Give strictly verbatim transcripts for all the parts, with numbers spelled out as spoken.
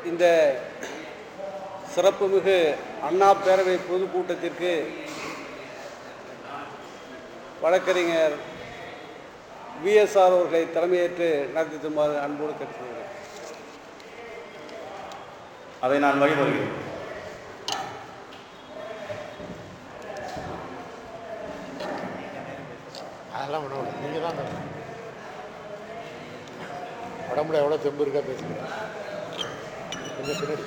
இந்த சிறப்புமிகு அண்ணா பேரவை பொதுக்கூட்டத்திற்கு வழக்கறிஞர் விஎஸ்ஆர் அவர்களை தலைமையேற்று நடத்தி தருமாறு அன்போடு கேட்டுக்கொள்கிறேன். அதை நான் வழிமொழிகிறேன். அதெல்லாம் ஒன்றும் நீங்கள் தான் உடம்புல எவ்வளோ தெம்பு இருக்கா பேசுகிறீங்க. கொஞ்சம் பின்னாடி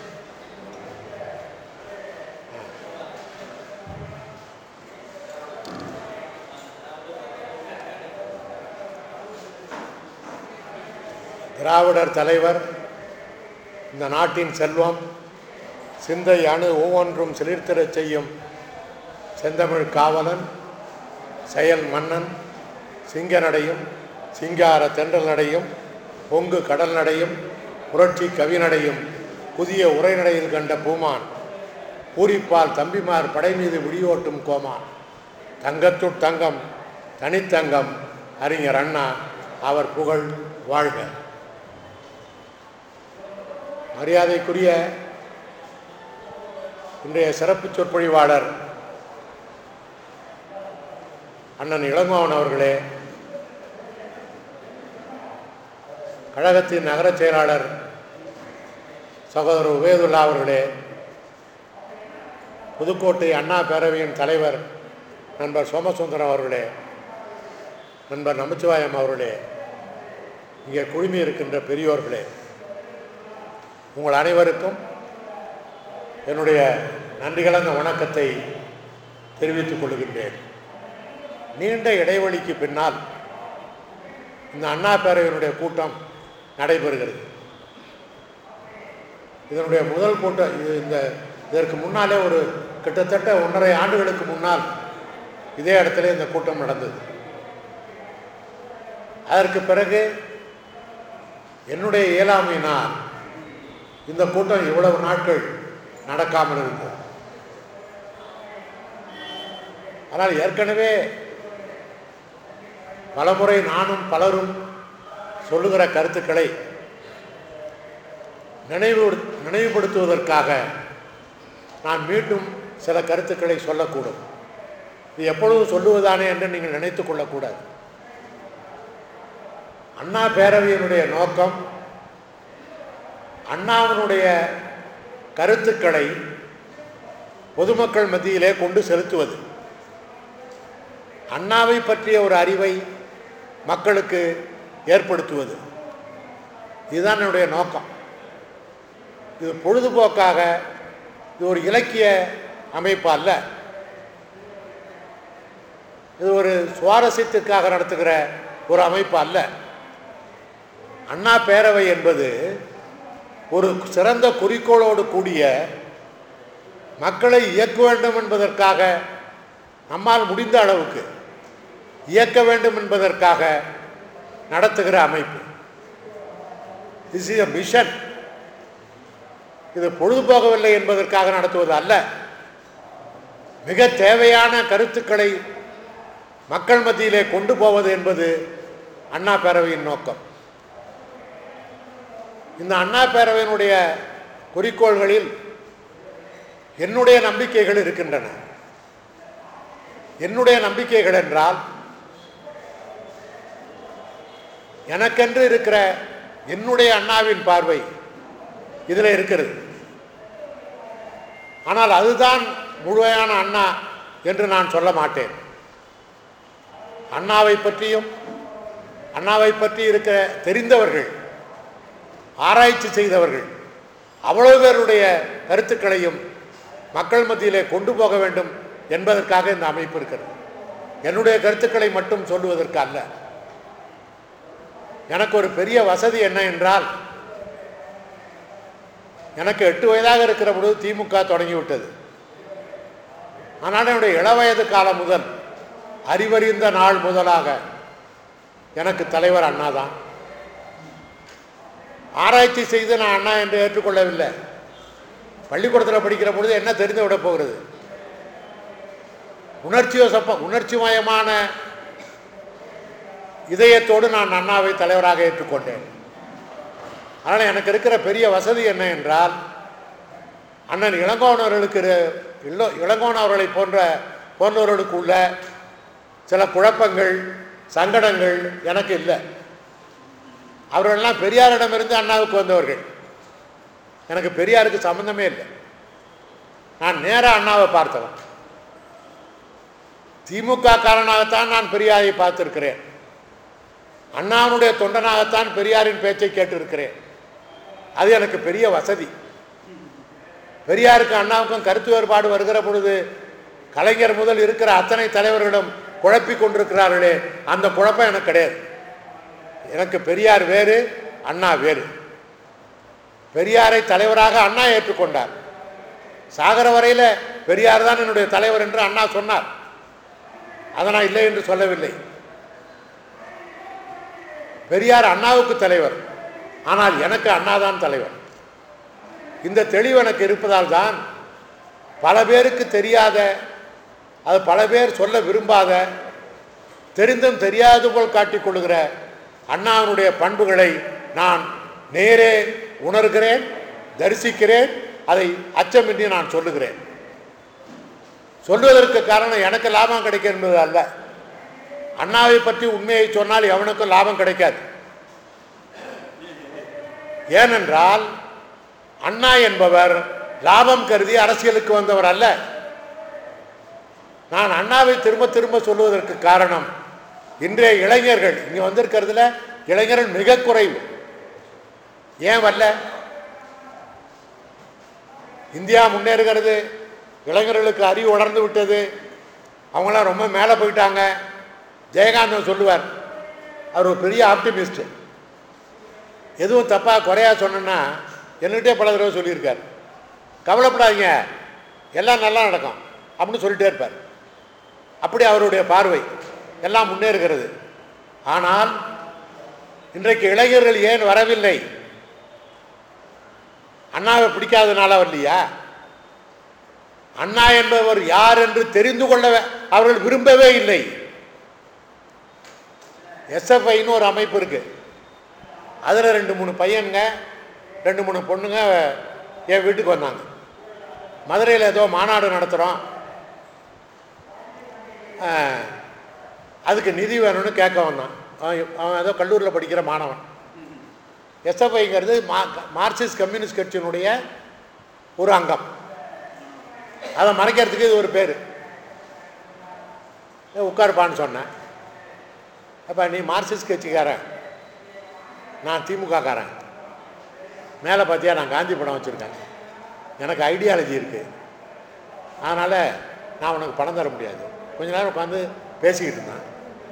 திராவிடர் தலைவர், இந்த நாட்டின் செல்வம், சிந்தை அணு ஒவ்வொன்றும் சிலிர்த்திடச் செய்யும் செந்தமிழ் காவலன், செயல் மன்னன், சிங்க நடையும் சிங்கார தென்றல் நடையும் பொங்கு கடல் நடையும் புரட்சி கவிநடையும் புதிய உரைநடையில் கண்ட பூமான், பூரிப்பால் தம்பிமார் படை மீது விடியோட்டும் கோமான், தங்கத்துட் தங்கம் தனித்தங்கம் அறிஞர் அண்ணா, அவர் புகழ் வாழ்க. மரியாதைக்குரிய இன்றைய சிறப்பு சொற்பொழிவாளர் அண்ணன் இளங்கோவன் அவர்களே, கழகத்தின் நகரச் செயலாளர் சகோதரர் உபேதுல்லா அவர்களே, புதுக்கோட்டை அண்ணா பேரவையின் தலைவர் நண்பர் சோமசுந்தரம் அவர்களே, நண்பர் நமச்சிவாயம் அவர்களே, இங்கே குழுமி இருக்கின்ற பெரியோர்களே, உங்கள் அனைவருக்கும் என்னுடைய நன்றி கலந்த வணக்கத்தை தெரிவித்துக் கொள்கின்றேன். நீண்ட இடைவெளிக்கு பின்னால் இந்த அண்ணா பேரவையினுடைய கூட்டம் நடைபெறுகிறது. இதனுடைய முதல் கூட்டம் இது இந்த இதற்கு முன்னாலே ஒரு கிட்டத்தட்ட ஒன்றரை ஆண்டுகளுக்கு முன்னால் இதே இடத்துல இந்த கூட்டம் நடந்தது. அதற்கு பிறகு என்னுடைய இயலாமையினால் இந்த கூட்டம் இவ்வளவு நாட்கள் நடக்காமல் இருந்தது. ஆனால் ஏற்கனவே பலமுறை நானும் பலரும் சொல்லுகிற கருத்துக்களை நினைவு நினைவுபடுத்துவதற்காக நான் மீண்டும் சில கருத்துக்களை சொல்லக்கூடும். இது எப்பொழுதும் சொல்லுவதானே என்று நீங்கள் நினைத்து கொள்ளக்கூடாது. அண்ணா பேரவையினுடைய நோக்கம் அண்ணாவினுடைய கருத்துக்களை பொதுமக்கள் மத்தியிலே கொண்டு செலுத்துவது, அண்ணாவை பற்றிய ஒரு அறிவை மக்களுக்கு ஏற்படுத்துவது, இதுதான் என்னுடைய நோக்கம். இது பொழுதுபோக்காக, இது ஒரு இலக்கிய அமைப்பு அல்ல, இது ஒரு சுவாரஸ்யத்திற்காக நடத்துகிற ஒரு அமைப்பு அல்ல. அண்ணா பேரவை என்பது ஒரு சிறந்த குறிக்கோளோடு கூடிய மக்களை இயக்க வேண்டும் என்பதற்காக, நம்மால் முடிந்த அளவுக்கு இயக்க வேண்டும் என்பதற்காக நடத்துகிற அமைப்பு. This is a mission. இது பொழுதுபோகவில்லை என்பதற்காக நடத்துவது அல்ல. மிக தேவையான கருத்துக்களை மக்கள் மத்தியிலே கொண்டு போவது என்பது அண்ணா பேரவையின் நோக்கம். இந்த அண்ணா பேரவையினுடைய குறிக்கோள்களில் என்னுடைய நம்பிக்கைகள் இருக்கின்றன. என்னுடைய நம்பிக்கைகள் என்றால், எனக்கென்று இருக்கிற என்னுடைய அண்ணாவின் பார்வை இதில் இருக்கிறது. ஆனால் அதுதான் முழுமையான அண்ணா என்று நான் சொல்ல மாட்டேன். அண்ணாவை பற்றியும் அண்ணாவை பற்றி இருக்கிற தெரிந்தவர்கள், ஆராய்ச்சி செய்தவர்கள் அவ்வளவு பேருடைய கருத்துக்களையும் மக்கள் மத்தியிலே கொண்டு போக வேண்டும் என்பதற்காக இந்த அமைப்பு இருக்கிறது. என்னுடைய கருத்துக்களை மட்டும் சொல்லுவதற்கு அல்ல. எனக்கு ஒரு பெரிய வசதி என்ன என்றால், எனக்கு எட்டு வயதாக இருக்கிற பொழுது திமுக தொடங்கிவிட்டது. ஆனால் என்னுடைய இளவயது காலம் முதல், அறிவறிந்த நாள் முதலாக எனக்கு தலைவர் அண்ணா தான். ஆராய்ச்சி செய்து நான் அண்ணா என்று ஏற்றுக்கொள்ளவில்லை. பள்ளிக்கூடத்தில் படிக்கிற பொழுது என்ன தெரிந்து விட போகிறது? உணர்ச்சியோசப்ப உணர்ச்சிமயமான இதயத்தோடு நான் அண்ணாவை தலைவராக ஏற்றுக்கொண்டேன். அதனால் எனக்கு இருக்கிற பெரிய வசதி என்ன என்றால், அண்ணன் இளங்கோவன் அவர்களுக்கு இல்லோ இளங்கோவன் அவர்களை போன்ற போன்றவர்களுக்கு உள்ள சில குழப்பங்கள் சங்கடங்கள் எனக்கு இல்லை. அவர்களெல்லாம் பெரியாரிடமிருந்து அண்ணாவுக்கு வந்தவர்கள். எனக்கு பெரியாருக்கு சம்பந்தமே இல்லை. நான் நேராக அண்ணாவை பார்த்தவன். திமுக காரனாகத்தான் நான் பெரியாரை பார்த்திருக்கிறேன். அண்ணாவுடைய தொண்டனாகத்தான் பெரியாரின் பேச்சை கேட்டிருக்கிறேன். அது எனக்கு பெரிய வசதி. பெரியாருக்கு அண்ணாவுக்கும் கருத்து வேறுபாடு வருகிற பொழுது கலைஞர் முதல் இருக்கிற அத்தனை தலைவர்களும் குழப்பி கொண்டிருக்கிறார்களே, அந்த குழப்பம் எனக்கு கிடையாது. எனக்கு பெரியார் வேறு, அண்ணா வேறு. பெரியாரை தலைவராக அண்ணா ஏற்றுக்கொண்டார். சாகர வரையில் பெரியார் தான் என்னுடைய தலைவர் என்று அண்ணா சொன்னார். அதை நான் இல்லை என்று சொல்லவில்லை. பெரியார் அண்ணாவுக்கு தலைவர், ஆனால் எனக்கு அண்ணா தான் தலைவர். இந்த தெளிவு எனக்கு இருப்பதால் தான் பல பேருக்கு தெரியாத, அது பல பேர் சொல்ல விரும்பாத, தெரிந்தும் தெரியாது போல் காட்டிக்கொள்ளுகிற அண்ணாவினுடைய பண்புகளை நான் நேரே உணர்கிறேன், தரிசிக்கிறேன். அதை அச்சமின்றி நான் சொல்லுகிறேன். சொல்வதற்கு காரணம் எனக்கு லாபம் கிடைக்கும் என்பது அல்ல. அண்ணாவை பற்றி உண்மையை சொன்னால் எவனுக்கும் லாபம் கிடைக்காது. ஏனென்றால் அண்ணா என்பவர் லாபம் கருதி அரசியலுக்கு வந்தவர் அல்ல. நான் அண்ணாவை திரும்ப திரும்ப சொல்வதற்கு காரணம், இன்றைய இளைஞர்கள் இங்கே வந்திருக்கிறதுல இளைஞர்கள் மிக குறைவு. ஏன் வரல? இந்தியா முன்னேறுகிறது, இளைஞர்களுக்கு அறிவு வளர்ந்து விட்டது, அவங்களாம் ரொம்ப மேலே போயிட்டாங்க. ஜெயகாந்தன் சொல்லுவார், அவர் ஒரு பெரிய ஆப்டிமிஸ்ட். எதுவும் தப்பாக குறையா சொன்னேன்னா என்கிட்டே பல தடவை சொல்லியிருக்கார். கவலைப்படாதீங்க, எல்லாம் நல்லா நடக்கும் அப்படின்னு சொல்லிட்டே இருப்பார். அப்படி அவருடைய பார்வை. எல்லாம் முன்னேறுகிறது. ஆனால் இன்றைக்கு இளைஞர்கள் ஏன் வரவில்லை? அண்ணாவை பிடிக்காதனால வரலையா? அண்ணா என்பவர் யார் என்று தெரிந்து கொள்ள அவர்கள் விரும்பவே இல்லை. எஸ்எஃப்ஐன்னு ஒரு அமைப்பு இருக்கு. அதில் ரெண்டு மூணு பையனுங்க ரெண்டு மூணு பொண்ணுங்க என் வீட்டுக்கு வந்தாங்க. மதுரையில் ஏதோ மாநாடு நடத்துகிறோம், அதுக்கு நிதி வேணும்னு கேட்க வந்தான். அவன் ஏதோ கல்லூரியில் படிக்கிற மாணவன். எஸ்எஃப்ஐங்கிறது மா மார்க்சிஸ்ட் கம்யூனிஸ்ட் கட்சியினுடைய ஒரு அங்கம். அதை மறைக்கிறதுக்கு இது ஒரு பேர். உட்காருப்பான்னு சொன்னேன். அப்போ நீ மார்க்சிஸ்ட் கட்சிக்காரன், நான் திமுக காரன். மேலே பார்த்தியா நான் காந்தி படம் வச்சுருக்கேன், எனக்கு ஐடியாலஜி இருக்குது, அதனால் நான் உனக்கு பணம் தர முடியாது. கொஞ்ச நேரம் உட்காந்து பேசிக்கிட்டு இருந்தேன்.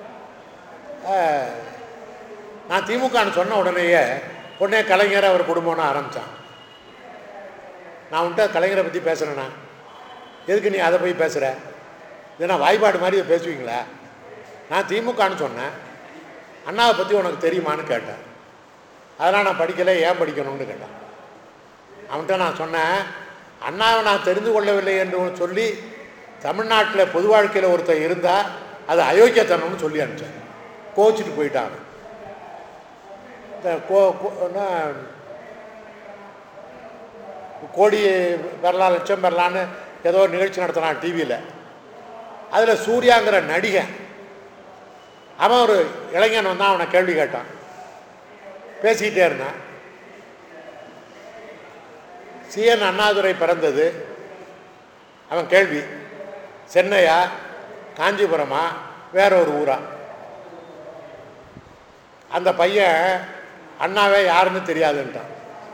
நான் திமுகன்னு சொன்ன உடனேயே உடனே கலைஞர் அவர் குடும்பம்னு ஆரம்பித்தான். நான் உன்ட்ட கலைஞரை பற்றி பேசுகிறேண்ணா, எதுக்கு நீ அதை போய் பேசுகிற? இதுனா வாய்ப்பாடு மாதிரி பேசுவீங்களா? நான் திமுகன்னு சொன்னேன், அண்ணாவை பற்றி உனக்கு தெரியுமான்னு கேட்டேன். அதெல்லாம் நான் படிக்கலை, ஏன் படிக்கணும்னு கேட்டேன். அவன்கிட்ட நான் சொன்னேன், அண்ணாவை நான் தெரிந்து கொள்ளவில்லை என்று சொல்லி தமிழ்நாட்டில் பொது வாழ்க்கையில் ஒருத்தர் இருந்தால் அது அயோக்கியத்தனம்னு சொல்லி அனுப்பிச்சேன். கோச்சிட்டு போயிட்டாங்க. இந்த கோ கோடி பெறலாம், லட்சம் பெறலான்னு ஏதோ ஒரு நிகழ்ச்சி நடத்தினான் டிவியில். அதில் சூர்யாங்கிற நடிகன், அவன் ஒரு இளைஞன் வந்தான், அவனை கேள்வி கேட்டான். பேசிக்கிட்டே இருந்தான். சிஎன் அண்ணாதுரை பிறந்தது, அவன் கேள்வி, சென்னையா காஞ்சிபுரமா வேற ஒரு ஊரா? அந்த பையன் அண்ணாவே யாருன்னு தெரியாதுன்ட்டான்.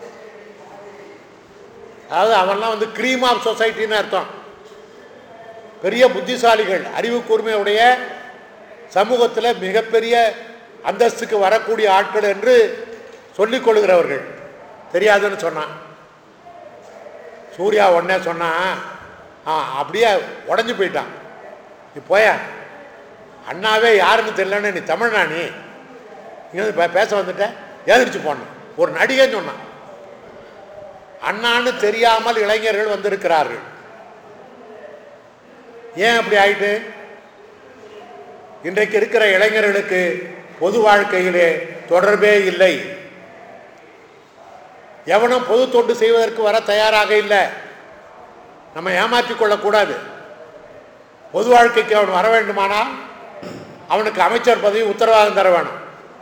அதாவது அவன்லாம் வந்து க்ரீம் ஆஃப் சொசைட்டின்னு அர்த்தம். பெரிய புத்திசாலிகள், அறிவு கூர்மையுடைய சமூகத்தில் மிகப்பெரிய அந்தஸ்துக்கு வரக்கூடிய ஆட்கள் என்று சொல்லிக் கொள்கிறவர்கள் தெரியாதுன்னு சொன்னான். சூர்யா உடனே சொன்னான், ஆ அப்படியே உடஞ்சி போயிட்டான். நீ போய அண்ணாவே யாருன்னு தெரியலன்னு நீ தமிழ்னா நீ இங்கே பேச வந்துட்ட ஏதிரிச்சு போன ஒரு நடிகன்னு சொன்னான். அண்ணான்னு தெரியாமல் இளைஞர்கள் வந்திருக்கிறார்கள். ஏன் அப்படி ஆயிட்டு? இன்றைக்கு இருக்கிற இளைஞர்களுக்கு பொது வாழ்க்கையிலே தொடர்பே இல்லை. எவனும் பொது தொண்டு செய்வதற்கு வர தயாராக இல்லை. நம்ம ஏமாற்றிக் கொள்ளக்கூடாது. பொது வாழ்க்கைக்கு அவன் வர வேண்டுமானால் அவனுக்கு அமைச்சர் பதவி உத்தரவாதம் தர வேணும்.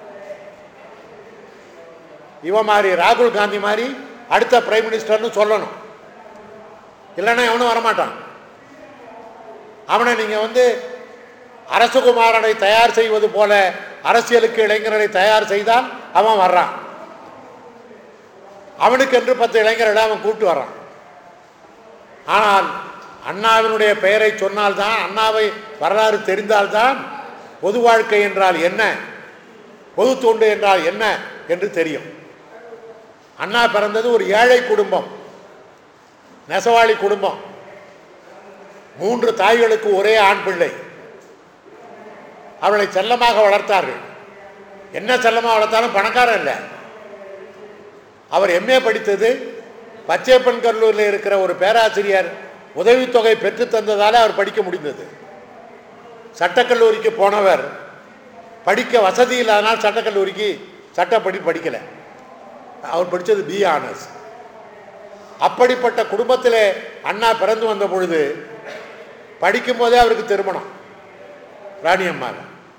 இவன் மாதிரி ராகுல் காந்தி மாதிரி அடுத்த பிரைம் மினிஸ்டர்னு சொல்லணும். இல்லைன்னா எவனும் வரமாட்டான். அவனை நீங்கள் வந்து அரசகுமாரனை தயார் செய்வது போல அரசியலுக்கு இளைஞர்களை தயார் செய்தால் அவன் வர்றான். அவனுக்கு என்று பத்து இளைஞர்களை அவன் கூப்பிட்டு வர்றான். ஆனால் அண்ணாவினுடைய பெயரை சொன்னால்தான், அண்ணாவை வரலாறு தெரிந்தால்தான் பொது வாழ்க்கை என்றால் என்ன, பொது தொண்டு என்றால் என்ன என்று தெரியும். அண்ணா பிறந்தது ஒரு ஏழை குடும்பம், நெசவாளி குடும்பம். மூன்று தாய்களுக்கு ஒரே ஆண் பிள்ளை. அவளை செல்லமாக வளர்த்தார்கள். என்ன செல்லமாக வளர்த்தாலும் பணக்காரன் இல்லை. அவர் எம்ஏ படித்தது பச்சையப்பன் கல்லூரியில் இருக்கிற ஒரு பேராசிரியர் உதவித்தொகை பெற்று தந்ததால் அவர் படிக்க முடிந்தது. சட்டக்கல்லூரிக்கு போனவர் படிக்க வசதி இல்லாதனால் சட்டக்கல்லூரிக்கு சட்டப்படி படிக்கலை. அவர் படித்தது பி ஆனர்ஸ். அப்படிப்பட்ட குடும்பத்தில் அண்ணா பிறந்து வந்த பொழுது படிக்கும் போதே அவருக்கு திருமணம். ராணியம்மாள்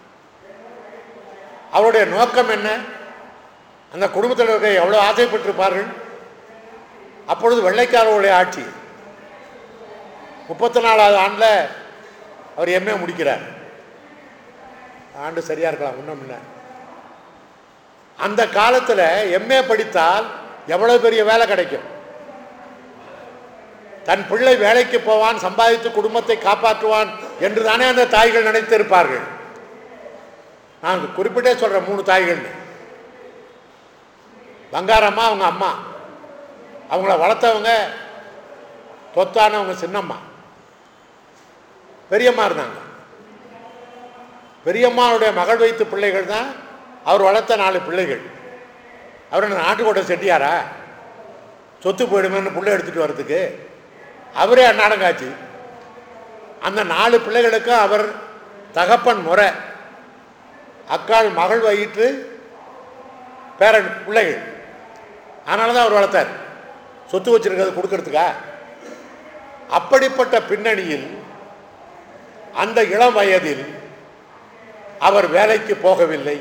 அவருடைய நோக்கம் என்ன? அந்த குடும்பத்தில் இருக்க எவ்வளோ ஆசைப்பட்டிருப்பார்கள். அப்பொழுது வெள்ளைக்காரர்களுடைய ஆட்சி. முப்பத்தி நாலாவது ஆண்டில் அவர் எம்ஏ முடிக்கிறார். ஆண்டு சரியா இருக்கலாம் முன்ன முன்ன. அந்த காலத்தில் எம்ஏ படித்தால் எவ்வளவு பெரிய வேலை கிடைக்கும். தன் பிள்ளை வேலைக்கு போவான், சம்பாதித்து குடும்பத்தை காப்பாற்றுவான் என்று தானே அந்த தாய்கள் நினைத்திருப்பார்கள். நான் குறிப்பிட்டே சொல்கிறேன் மூணு தாய்கள். பங்காரம்மா அவங்க அம்மா, அவங்கள வளர்த்தவங்க தொத்தானவங்க சின்னம்மா. பெரியம்மா இருந்தாங்க. பெரியம்மாவுடைய மகள் வைத்து பிள்ளைகள் தான் அவர் வளர்த்த நாலு பிள்ளைகள். அவர் என்ன நாட்டுக்கோட்டை செட்டியாரா? சொத்து போயிடுமேன்னு பிள்ளை எடுத்துகிட்டு வர்றதுக்கு அவரே அன்னாடங்காச்சு. அந்த நாலு பிள்ளைகளுக்கும் அவர் தகப்பன் முறை. அக்காள் மகள் வயிற்று பேரன் பிள்ளைகள். அதனால தான் அவர் வளர்த்தார். சொத்து வச்சிருக்கிறது கொடுக்கறதுக்கா? அப்படிப்பட்ட பின்னணியில் அந்த இளம் வயதில் அவர் வேலைக்கு போகவில்லை.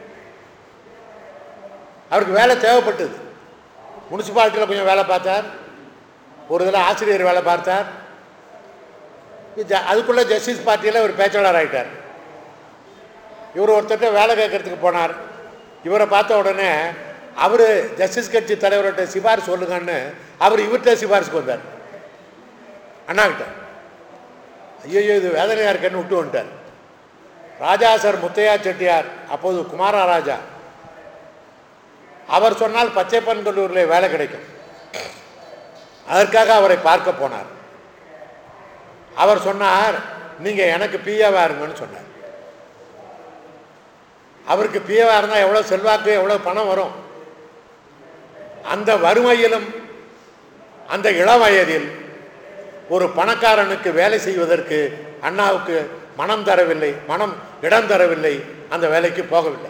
அவருக்கு வேலை தேவைப்பட்டது. முனிசிபாலிட்டியில் கொஞ்சம் வேலை பார்த்தார், ஒரு இதில் ஆசிரியர் வேலை பார்த்தார். அதுக்குள்ளே ஜஸ்டிஸ் பார்ட்டியில் ஒரு பேச்சாளர் ஆகிட்டார். இவர் ஒருத்தட்ட வேலை கேட்கறதுக்கு போனார். இவரை பார்த்த உடனே அவர் ஜஸ்டிஸ் கட்சி தலைவர்கிட்ட சிபாரிசு சொல்லுங்கன்னு அவர் இவர்கிட்ட சிபாரிசுக்கு வந்தார். அண்ணாக்கிட்ட ஐயோ இது வேதனையாக இருக்கன்னு விட்டு வந்துட்டார். ராஜா சார் முத்தையா செட்டியார், அப்போது குமாரா ராஜா, அவர் சொன்னால் பச்சைப்பன் கல்லூரியில் வேலை கிடைக்கும். அதற்காக அவரை பார்க்க போனார். அவர் சொன்னார், நீங்கள் எனக்கு பிஏவா இருங்கன்னு சொன்னார். அவருக்கு பிஏவா இருந்தால் எவ்வளோ செல்வாக்கு, எவ்வளோ பணம் வரும். அந்த வறுமையிலும் அந்த இளம் வயதில் ஒரு பணக்காரனுக்கு வேலை செய்வதற்கு அண்ணாவுக்கு மனம் தரவில்லை, மனம் இடம் தரவில்லை, அந்த வேலைக்கு போகவில்லை.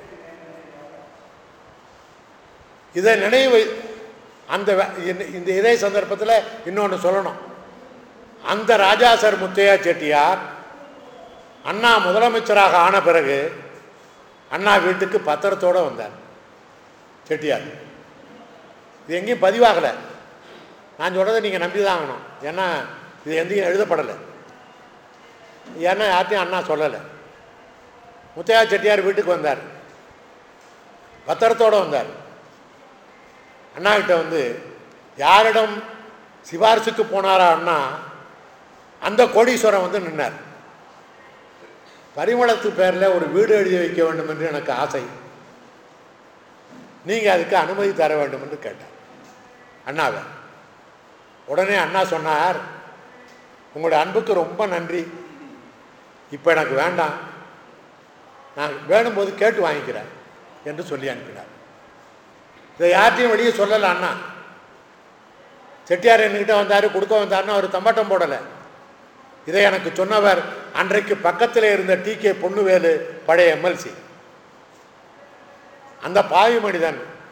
இதை நினைவு அந்த இந்த இதே சந்தர்ப்பத்தில் இன்னொன்று சொல்லணும். அந்த ராஜா சார் முத்தையா செட்டியார் அண்ணா முதலமைச்சராக ஆன பிறகு அண்ணா வீட்டுக்கு பத்திரத்தோடு வந்தார். செட்டியார் இது எங்கேயும் பதிவாகலை. நான் சொல்கிறத நீங்கள் நம்பி தான் ஆகணும். ஏன்னா இது எங்கேயும் எழுதப்படலை. ஏன்னா யார்ட்டையும் அண்ணா சொல்லலை. முத்தையா செட்டியார் வீட்டுக்கு வந்தார், பத்திரத்தோடு வந்தார். அண்ணாக்கிட்ட வந்து யாரிடம் சிபாரிசுக்கு போனாரா அண்ணா, அந்த கோடீஸ்வரன் வந்து நின்னார். பரிமளத்து பேரில் ஒரு வீடு எழுதி வைக்க வேண்டும் என்று எனக்கு ஆசை, நீங்கள் அதுக்கு அனுமதி தர வேண்டும் என்று கேட்டார் அண்ணாவை. உடனே அண்ணா சொன்னார், உங்களுடைய அன்புக்கு ரொம்ப நன்றி, இப்போ எனக்கு வேண்டாம், நான் வேணும்போது கேட்டு வாங்கிக்கிறேன் என்று சொல்லி அனுப்பினார். இதை யார்ட்டையும் வெளியே சொல்லலை அண்ணா. செட்டியார் என்கிட்ட வந்தார், கொடுக்க வந்தார்னு அவர் தம்பாட்டம் போடலை. இதை எனக்கு சொன்னவர் அன்றைக்கு பக்கத்தில் இருந்த டி கே பொன்னுவேலு, பழைய எம்எல்சி. அந்த பாவி மனிதன்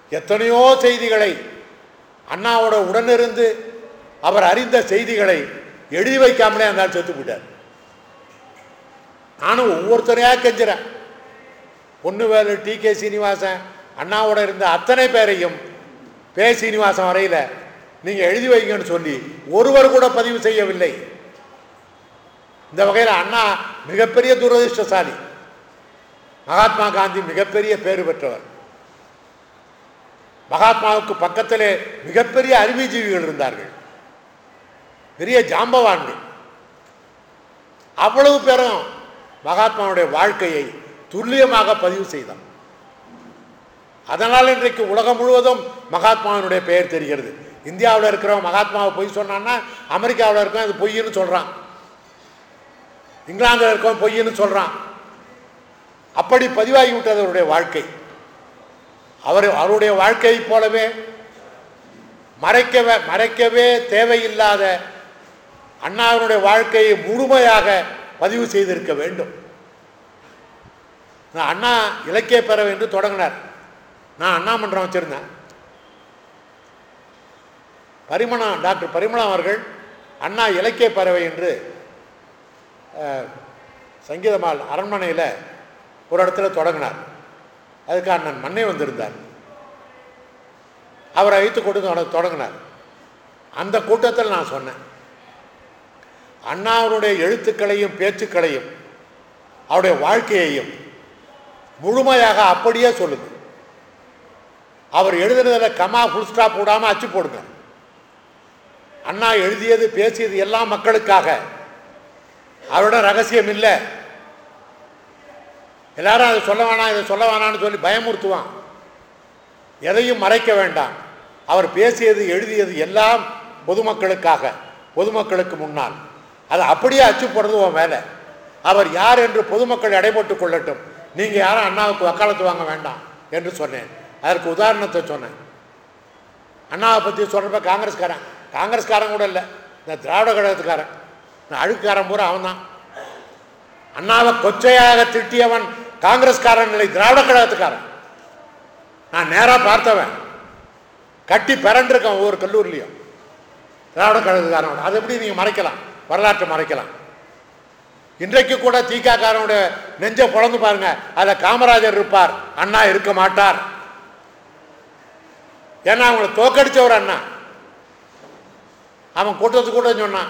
எத்தனையோ செய்திகளை அண்ணாவோட உடனிருந்து அவர் அறிந்த செய்திகளை எழுதி வைக்காமலே அந்த ஆள் செத்து போயிட்டார். நானும் ஒவ்வொருத்தரையாக கெஞ்சுறேன். பொன்னுவேலு, டி கே சீனிவாசன், அண்ணாவோட இருந்த அத்தனை பேரையும் பே சீனிவாசன் வரையில் நீங்கள் எழுதி வைங்கன்னு சொல்லி ஒருவர் கூட பதிவு செய்யவில்லை. இந்த வகையில் அண்ணா மிகப்பெரிய துரதிருஷ்டசாலி. மகாத்மா காந்தி மிகப்பெரிய பேறு பெற்றவர். மகாத்மாவுக்கு பக்கத்திலே மிகப்பெரிய அறிவுஜீவிகள் இருந்தார்கள், பெரிய ஜாம்பவான்கள். அவ்வளவு பேரும் மகாத்மாவுடைய வாழ்க்கையை துல்லியமாக பதிவு செய்தார். அதனால் இன்றைக்கு உலகம் முழுவதும் மகாத்மாவினுடைய பெயர் தெரிகிறது. இந்தியாவில் இருக்கிறவன் மகாத்மாவை பொய் சொன்னான்னா அமெரிக்காவில் இருக்கவன் அது பொய்ன்னு சொல்கிறான், இங்கிலாந்தில் இருக்கவன் பொய்ன்னு சொல்கிறான். அப்படி பதிவாகிவிட்டது அவருடைய வாழ்க்கை. அவர் அவருடைய வாழ்க்கையை போலவே மறைக்கவே மறைக்கவே தேவையில்லாத அண்ணாவினுடைய வாழ்க்கையை முழுமையாக பதிவு செய்திருக்க வேண்டும். நான் அண்ணா இலக்கிய பேரவை என்று தொடங்கினார். நான் அண்ணா மன்றம் வச்சிருந்தேன். பரிமளா டாக்டர் பரிமளா அவர்கள் அண்ணா இலக்கிய பேரவை என்று சங்கீதமால் அரண்மனையில் ஒரு இடத்துல தொடங்கினார். அதுக்கு அண்ணன் மன்னே வந்திருந்தார். அவரை வைத்து கொண்டு தொடங்கினார். அந்த கூட்டத்தில் நான் சொன்னேன், அண்ணாவுடைய எழுத்துக்களையும் பேச்சுக்களையும் அவருடைய வாழ்க்கையையும் முழுமையாக அப்படியே சொல்லுங்க. அவர் எழுதுனதில் கமா ஃபுல் ஸ்டாப் போடாமல் அச்சு போடுங்க. அண்ணா எழுதியது பேசியது எல்லாம் மக்களுக்காக. அவரோட ரகசியம் இல்லை. எல்லாரும் அதை சொல்ல வேணாம் இதை சொல்ல வேணான்னு சொல்லி பயமுறுத்துவான். எதையும் மறைக்க வேண்டாம். அவர் பேசியது எழுதியது எல்லாம் பொதுமக்களுக்காக, பொதுமக்களுக்கு முன்னால். அதை அப்படியே அச்சு போடுறது உன் வேலை. அவர் யார் என்று பொதுமக்கள் எடைபோட்டுக் கொள்ளட்டும், நீங்கள் யாரும் அண்ணாவுக்கு வக்காலத்து வாங்க வேண்டாம் என்று சொன்னேன். அதற்கு உதாரணத்தை சொன்னேன். அண்ணாவை பற்றி சொல்கிறப்ப காங்கிரஸ்காரன் காங்கிரஸ்காரன் கூட இல்லை, இந்த திராவிட கழகத்துக்காரன், இந்த அழுக்காரன் பூரா அவன் தான். அண்ணாவை கொச்சையாக திட்டியவன் காங்கிரஸ்காரன் இல்லை, திராவிட கழகத்துக்காரன். நான் நேராக பார்த்தவன், கட்டி பிறண்டிருக்கேன் ஒவ்வொரு கல்லூரிலையும் திராவிட கழகத்துக்காரன். அதை எப்படி நீங்கள் மறைக்கலாம்? வரலாற்றை மறைக்கலாம். இன்றைக்கு கூட தீகாக்காரனுடைய நெஞ்சை பொழந்து பாருங்க, அதில் காமராஜர் இருப்பார், அண்ணா இருக்க மாட்டார். ஏன்னா அவங்களை தோக்கடிச்சவர் அண்ணா. அவன் கூட்டத்துக்கு கூட சொன்னான்.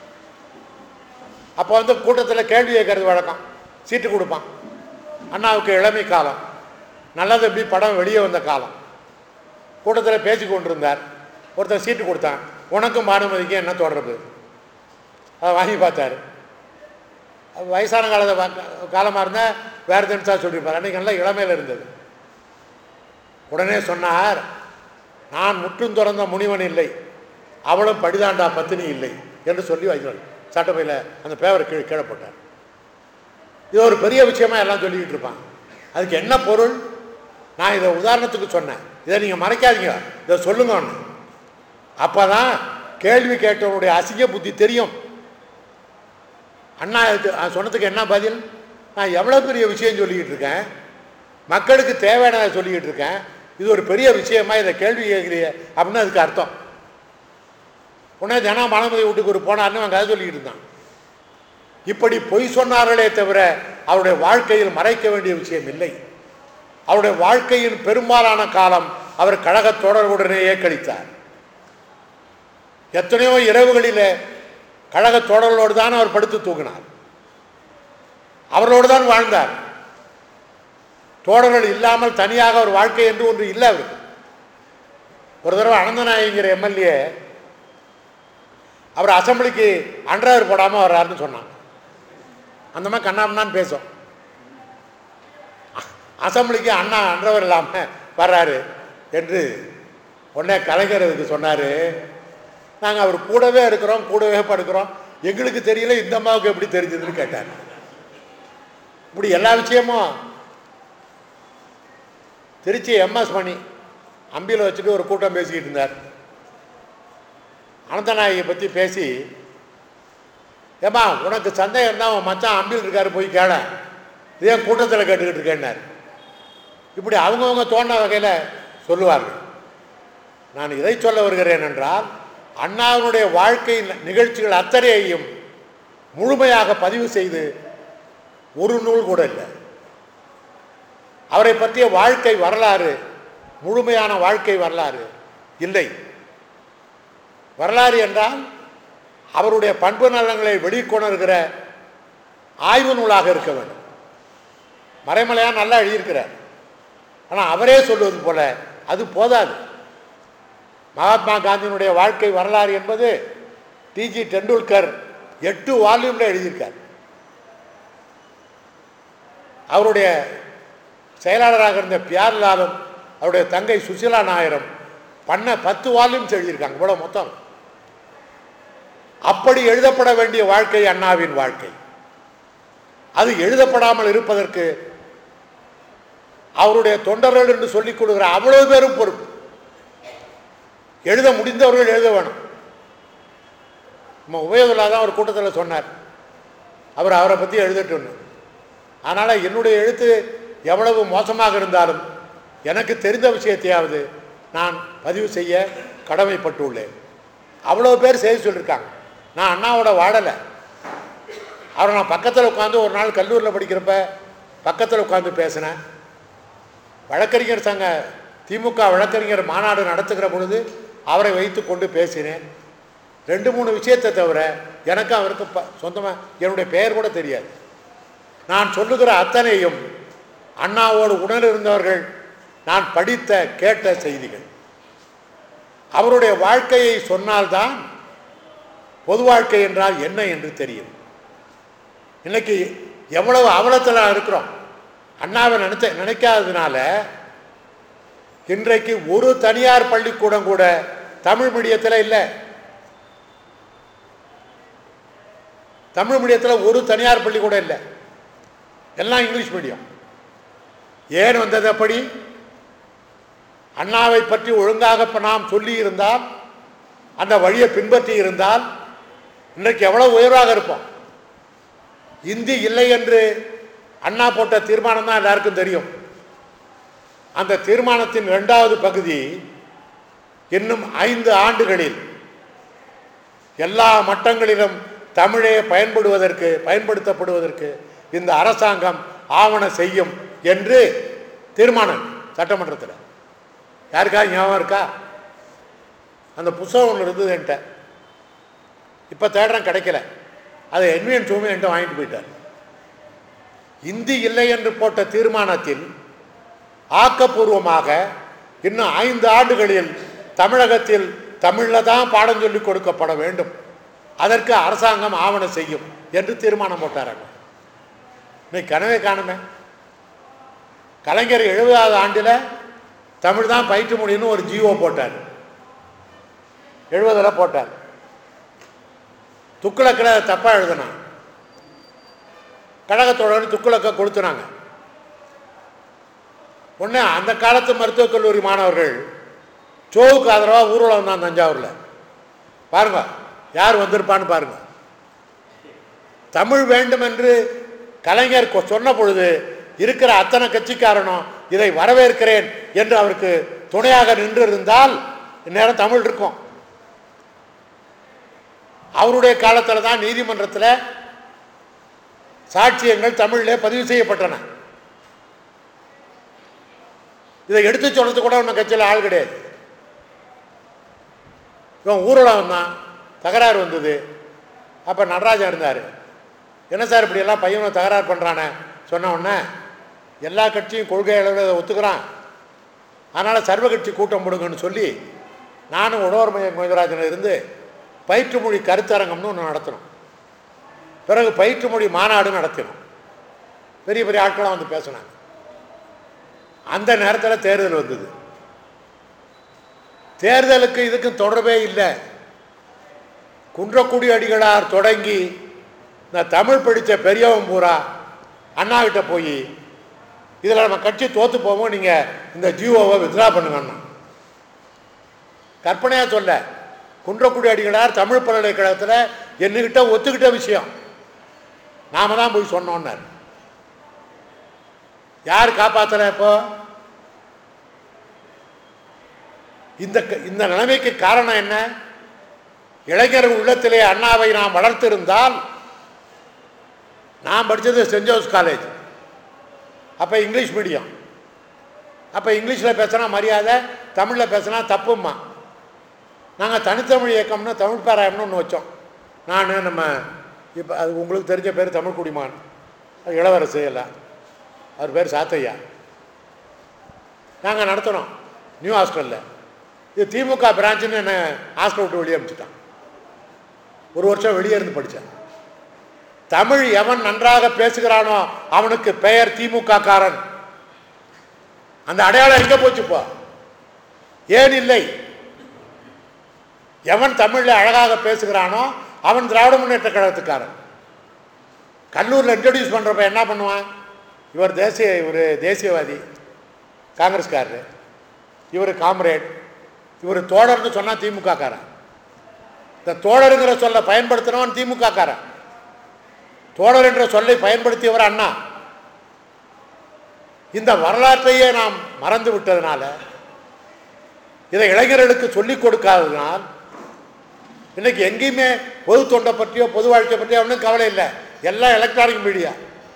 அப்போ வந்து கூட்டத்தில் கேள்வி கேட்கறது வழக்கம், சீட்டு கொடுப்பான். அண்ணாவுக்கு இளமை காலம், நல்லது எப்படி படம் வெளியே வந்த காலம். கூட்டத்தில் பேசி கொண்டிருந்தார். ஒருத்தர் சீட்டு கொடுத்தான், உனக்கும் பானுமதிக்கும் என்ன தொடர்பு? அதை வாங்கி பார்த்தாரு. வயசான காலத்தை காலமாக இருந்தால் வேறு தினசா சொல்லியிருப்பார். அன்றைக்கி நல்லா இளமையில் இருந்தது. உடனே சொன்னார், நான் முற்றும் துறந்த முனிவன் இல்லை, அவளும் படிதாண்டா பத்தினி இல்லை என்று சொல்லி வைக்கிறார். சட்டப்பையில் அந்த பேவரை கீழே கீழே போட்டார். இது ஒரு பெரிய விஷயமா எல்லாம் சொல்லிக்கிட்டு இருப்பான். அதுக்கு என்ன பொருள்? நான் இதை உதாரணத்துக்கு சொன்னேன், இதை நீங்கள் மறைக்காதீங்க, இதை சொல்லுங்க ஒன்று. அப்போ தான் கேள்வி கேட்டவனுடைய அசிங்க புத்தி தெரியும். அண்ணா சொன்னதுக்கு என்ன பதில்? நான் எவ்வளோ பெரிய விஷயம் சொல்லிக்கிட்டு இருக்கேன், மக்களுக்கு தேவையானதை சொல்லிக்கிட்டு இருக்கேன், இது ஒரு பெரிய விஷயமா இதை கேள்வி கேட்கலையே அப்படின்னு அதுக்கு அர்த்தம். உடனே தினம் பானுமதி வீட்டுக்கு ஒரு போனார்னு அவன் கதை சொல்லிக்கிட்டு இருந்தான். இப்படி பொய் சொன்னார்களே தவிர அவருடைய வாழ்க்கையில் மறைக்க வேண்டிய விஷயம் இல்லை. அவருடைய வாழ்க்கையின் பெரும்பாலான காலம் அவர் கழக தோழர்களுடனேயே கழித்தார். எத்தனையோ இரவுகளில் கழக தோழர்களோடு தான் அவர் படுத்து தூங்கினார், அவர்களோடு தான் வாழ்ந்தார். தோழர்கள் இல்லாமல் தனியாக ஒரு வாழ்க்கை என்று ஒன்று இல்லை அவருக்கு. ஒரு தடவை அனந்தநாயகிங்கிற எம்எல்ஏ அவர் அசம்பிளிக்கு அண்டர்வேர் போடாமல் வர்றாருன்னு சொன்னாங்க. அந்த மாதிரி கண்ணாமண்ணான்னு பேசும். அசம்பிளிக்கு அண்ணா அண்டர்வேர் இல்லாமல் வர்றாரு என்று உடனே கலைஞருக்கு சொன்னார், நாங்கள் அவர் கூடவே இருக்கிறோம், கூடவே படுக்கிறோம், எங்களுக்கு தெரியல, இந்த அம்மாவுக்கு எப்படி தெரிஞ்சதுன்னு கேட்டார். இப்படி எல்லா விஷயமும். திருச்சி எம்எஸ் மணி அம்பியில் வச்சுட்டு ஒரு கூட்டம் பேசிக்கிட்டு இருந்தார். அனந்தநாயகியை பற்றி பேசி, ஏம்மா உனக்கு சந்தேகம் இருந்தால் அவன் மச்சான் அம்பில் இருக்காரு, போய் கேள, இதே கூட்டத்தில் கேட்டுக்கிட்டு இருக்கேன்னார். இப்படி அவங்கவுங்க தோன்ற வகையில் சொல்லுவார்கள். நான் இதை சொல்ல வருகிறேன் என்றால், அண்ணாவினுடைய வாழ்க்கை நிகழ்ச்சிகள் அத்தனையையும் முழுமையாக பதிவு செய்து ஒரு நூல் கூட இல்லை. அவரை பற்றிய வாழ்க்கை வரலாறு, முழுமையான வாழ்க்கை வரலாறு இல்லை. வரலாறு என்றால் அவருடைய பண்பு நலன்களை வெளிக்கொணர்கிற ஆய்வு நூலாக இருக்க வேண்டும். மறைமலையாக நல்லா எழுதியிருக்கிறார். ஆனால் அவரே சொல்வது போல அது போதாது. மகாத்மா காந்தியினுடைய வாழ்க்கை வரலாறு என்பது டிஜி டெண்டுல்கர் எட்டு வால்யூமில் எழுதியிருக்கார். அவருடைய செயலாளராக இருந்த பியார்லாலும் அவருடைய தங்கை சுசிலா நாயரும் பண்ண பத்து வால்யூம்ஸ் எழுதியிருக்காங்க. இவ்வளோ மொத்தம். அப்படி எழுதப்பட வேண்டிய வாழ்க்கை அண்ணாவின் வாழ்க்கை. அது எழுதப்படாமல் இருப்பதற்கு அவருடைய தொண்டர்கள் என்று சொல்லிக் கொடுக்கிற அவ்வளவு பேரும் பொறுப்பு. எழுத முடிந்தவர்கள் எழுத வேணும். நம்ம உபயோகமில்லா தான் ஒரு கூட்டத்தில் சொன்னார், அவர் அவரை பற்றி எழுதட்டுன்னு. அதனால் என்னுடைய எழுத்து எவ்வளவு மோசமாக இருந்தாலும் எனக்கு தெரிந்த விஷயத்தையாவது நான் பதிவு செய்ய கடமைப்பட்டுள்ளேன். அவ்வளோ பேர் செய்தி சொல்லியிருக்காங்க. நான் அண்ணாவோட வாடலை. அவரை நான் பக்கத்தில் உட்காந்து ஒரு நாள் கல்லூரியில் படிக்கிறப்ப பக்கத்தில் உட்காந்து பேசினேன். வழக்கறிஞர் சங்க திமுக வழக்கறிஞர் மாநாடு நடத்துகிற பொழுது அவரை வைத்து கொண்டு பேசினேன். ரெண்டு மூணு விஷயத்தை தவிர எனக்கு அவருக்கு ப சொந்தமாக என்னுடைய பெயர் கூட தெரியாது. நான் சொல்லுகிற அத்தனையும் அண்ணாவோடு உடனிருந்தவர்கள் நான் படித்த கேட்ட செய்திகள். அவருடைய வாழ்க்கையை சொன்னால்தான் பொது வாழ்க்கை என்றால் என்ன என்று தெரியும். இன்னைக்கு எவ்வளவு அவலத்தில் இருக்கிறோம். அண்ணாவை நினைச்ச நினைக்காததுனால இன்றைக்கு ஒரு தனியார் பள்ளிக்கூடம் கூட தமிழ் மீடியத்தில் இல்லை. தமிழ் மீடியத்தில் ஒரு தனியார் பள்ளி கூட இல்லை, எல்லாம் இங்கிலீஷ் மீடியம். ஏன் வந்தது அப்படி? அண்ணாவை பற்றி ஒழுங்காக நாம் சொல்லி இருந்தால், அந்த வழியை பின்பற்றி இருந்தால் இன்றைக்கு எவ்வளவு உயர்வாக இருப்போம். இந்தி இல்லை என்று அண்ணா போட்ட தீர்மானம் தான் எல்லாருக்கும் தெரியும். அந்த தீர்மானத்தின் இரண்டாவது பகுதி, இன்னும் ஐந்து ஆண்டுகளில் எல்லா மட்டங்களிலும் தமிழே பயன்படுவதற்கு பயன்படுத்தப்படுவதற்கு இந்த அரசாங்கம் ஆவண செய்யும் என்று தீர்மானம் சட்டமன்றத்தில். யாருக்கா ஞாபகம் இருக்கா? அந்த புத்தகம் ஒன்று இருந்தது என்கிட்ட. இப்போ தேடுறேன், கிடைக்கல. அதை என்விஎன் சோமி என்கிட்ட வாங்கிட்டு போயிட்டார். இந்தி இல்லை என்று போட்ட தீர்மானத்தில் ஆக்கப்பூர்வமாக இன்னும் ஐந்து ஆண்டுகளில் தமிழகத்தில் தமிழில் தான் பாடம் சொல்லிக் கொடுக்கப்பட வேண்டும், அதற்கு அரசாங்கம் ஆவணம் செய்யும் என்று தீர்மானம் போட்டார்கள். இன்னைக்கு கனவே காணுமே. கலைஞர் எழுபதாவது ஆண்டில் தமிழ் தான் பயிற்று மொழின்னு ஒரு ஜிஓ போட்டார். எழுபதில் போட்டார். துக்குளக்கில் தப்பாக எழுதினான். கழகத்தோட துக்குளக்க கொடுத்துனாங்க. உடனே அந்த காலத்து மருத்துவக் கல்லூரி மாணவர்கள் சோவுக்கு ஆதரவாக ஊர்வலம் வந்தான் தஞ்சாவூரில். பாருங்க யார் வந்திருப்பான்னு பாருங்க. தமிழ் வேண்டும் என்று கலைஞர் சொன்ன பொழுது இருக்கிற அத்தனை கட்சிக்காரனும் இதை வரவேற்கிறேன் என்று அவருக்கு துணையாக நின்று இருந்தால் இந்நேரம் தமிழ் இருக்கும். அவருடைய காலத்தில் தான் நீதிமன்றத்தில் சாட்சியங்கள் தமிழிலே பதிவு செய்யப்பட்டன. இதை எடுத்து சொல்றது கூட ஒன்றும் கட்சியில் ஆள் கிடையாது. இவன் ஊர்வலம் தான் தகராறு வந்தது. அப்போ நடராஜன் இருந்தார். என்ன சார் இப்படியெல்லாம் பையனை தகராறு பண்ணுறானே சொன்ன உடனே எல்லா கட்சியும் கொள்கை அளவில் அதை ஒத்துக்கிறான், அதனால் சர்வ கட்சி கூட்டம் போடுங்கன்னு சொல்லி நானும் உழவர் மையம் கோவிந்தராஜனில் இருந்து பயிற்று மொழி கருத்தரங்கம்னு ஒன்று நடத்தணும். பிறகு பயிற்று மொழி மாநாடு நடத்தினோம். பெரிய பெரிய ஆட்களாக வந்து பேசினாங்க. அந்த நேரத்தில் தேர்தல் வந்தது. தேர்தலுக்கு இதுக்கும் தொடர்பே இல்லை. குன்றக்குடி அடிகளார் தொடங்கி இந்த தமிழ் படித்த பெரியவன் பூரா அண்ணாகிட்ட போய் இதில் நம்ம கட்சி தோற்று போவோம், நீங்கள் இந்த ஜிஓவை வித்ரா பண்ணுங்கண்ணா. கற்பனையாக சொல்ல, குன்றக்குடி அடிகளார் தமிழ் பல்கலைக்கழகத்தில் என்கிட்ட ஒத்துக்கிட்ட விஷயம். நாம தான் போய் சொன்னோன்னார். யார் காப்பாற்றலை? இப்போ இந்த இந்த நிலைமைக்கு காரணம் என்ன? இளைஞர் உள்ளத்திலே அண்ணாவை நாம் வளர்த்திருந்தால், நான் படித்தது சென்ட் ஜோசப் காலேஜ், அப்போ இங்கிலீஷ் மீடியம், அப்போ இங்கிலீஷில் பேசினா மரியாதை, தமிழில் பேசினா தப்புமா. நாங்கள் தனித்தமிழ் இயக்கம்னு தமிழ் பாராயம்னு ஒன்று வச்சோம். நான் நம்ம இப்போ அது உங்களுக்கு தெரிஞ்ச பேர் தமிழ் குடிமான் இளவரசு எல்லாம், அவர் பேர் சாத்தையா. நாங்கள் நடத்தினோம் நியூ ஹாஸ்டலில். இது திமுக பிரான்ச்சுன்னு என்னை ஹாஸ்டல் விட்டு வெளியே அனுப்பிச்சிட்டான். ஒரு வருஷம் வெளியே இருந்து படித்தேன். தமிழ் எவன் நன்றாக பேசுகிறானோ அவனுக்கு பெயர் திமுக காரன். அந்த அடையாளம் எங்கே போச்சுப்போ? ஏன் இல்லை? எவன் தமிழில் அழகாக பேசுகிறானோ அவன் திராவிட முன்னேற்ற கழகத்துக்காரன். கல்லூரில் இன்ட்ரடியூஸ் பண்ணுறப்ப என்ன பண்ணுவான்? இவர் தேசிய இவர் தேசியவாதி காங்கிரஸ்காரரு, இவர் காம்ரேட், இவர் தோழர்னு சொன்னால் திமுக காரன். இந்த தோழருங்கிற சொல்லை பயன்படுத்தினவன் திமுக காரன். தோழர் என்ற சொல்லை பயன்படுத்தியவர் அண்ணா. இந்த வரலாற்றையே நாம் மறந்து விட்டதுனால, இதை இளைஞர்களுக்கு சொல்லிக் கொடுக்காததுனால், இன்னைக்கு எங்கேயுமே பொது தொண்டை பற்றியோ பொது வாழ்க்கை பற்றியோ அவனும் கவலை இல்லை. எல்லாம் எலக்ட்ரானிக் மீடியா.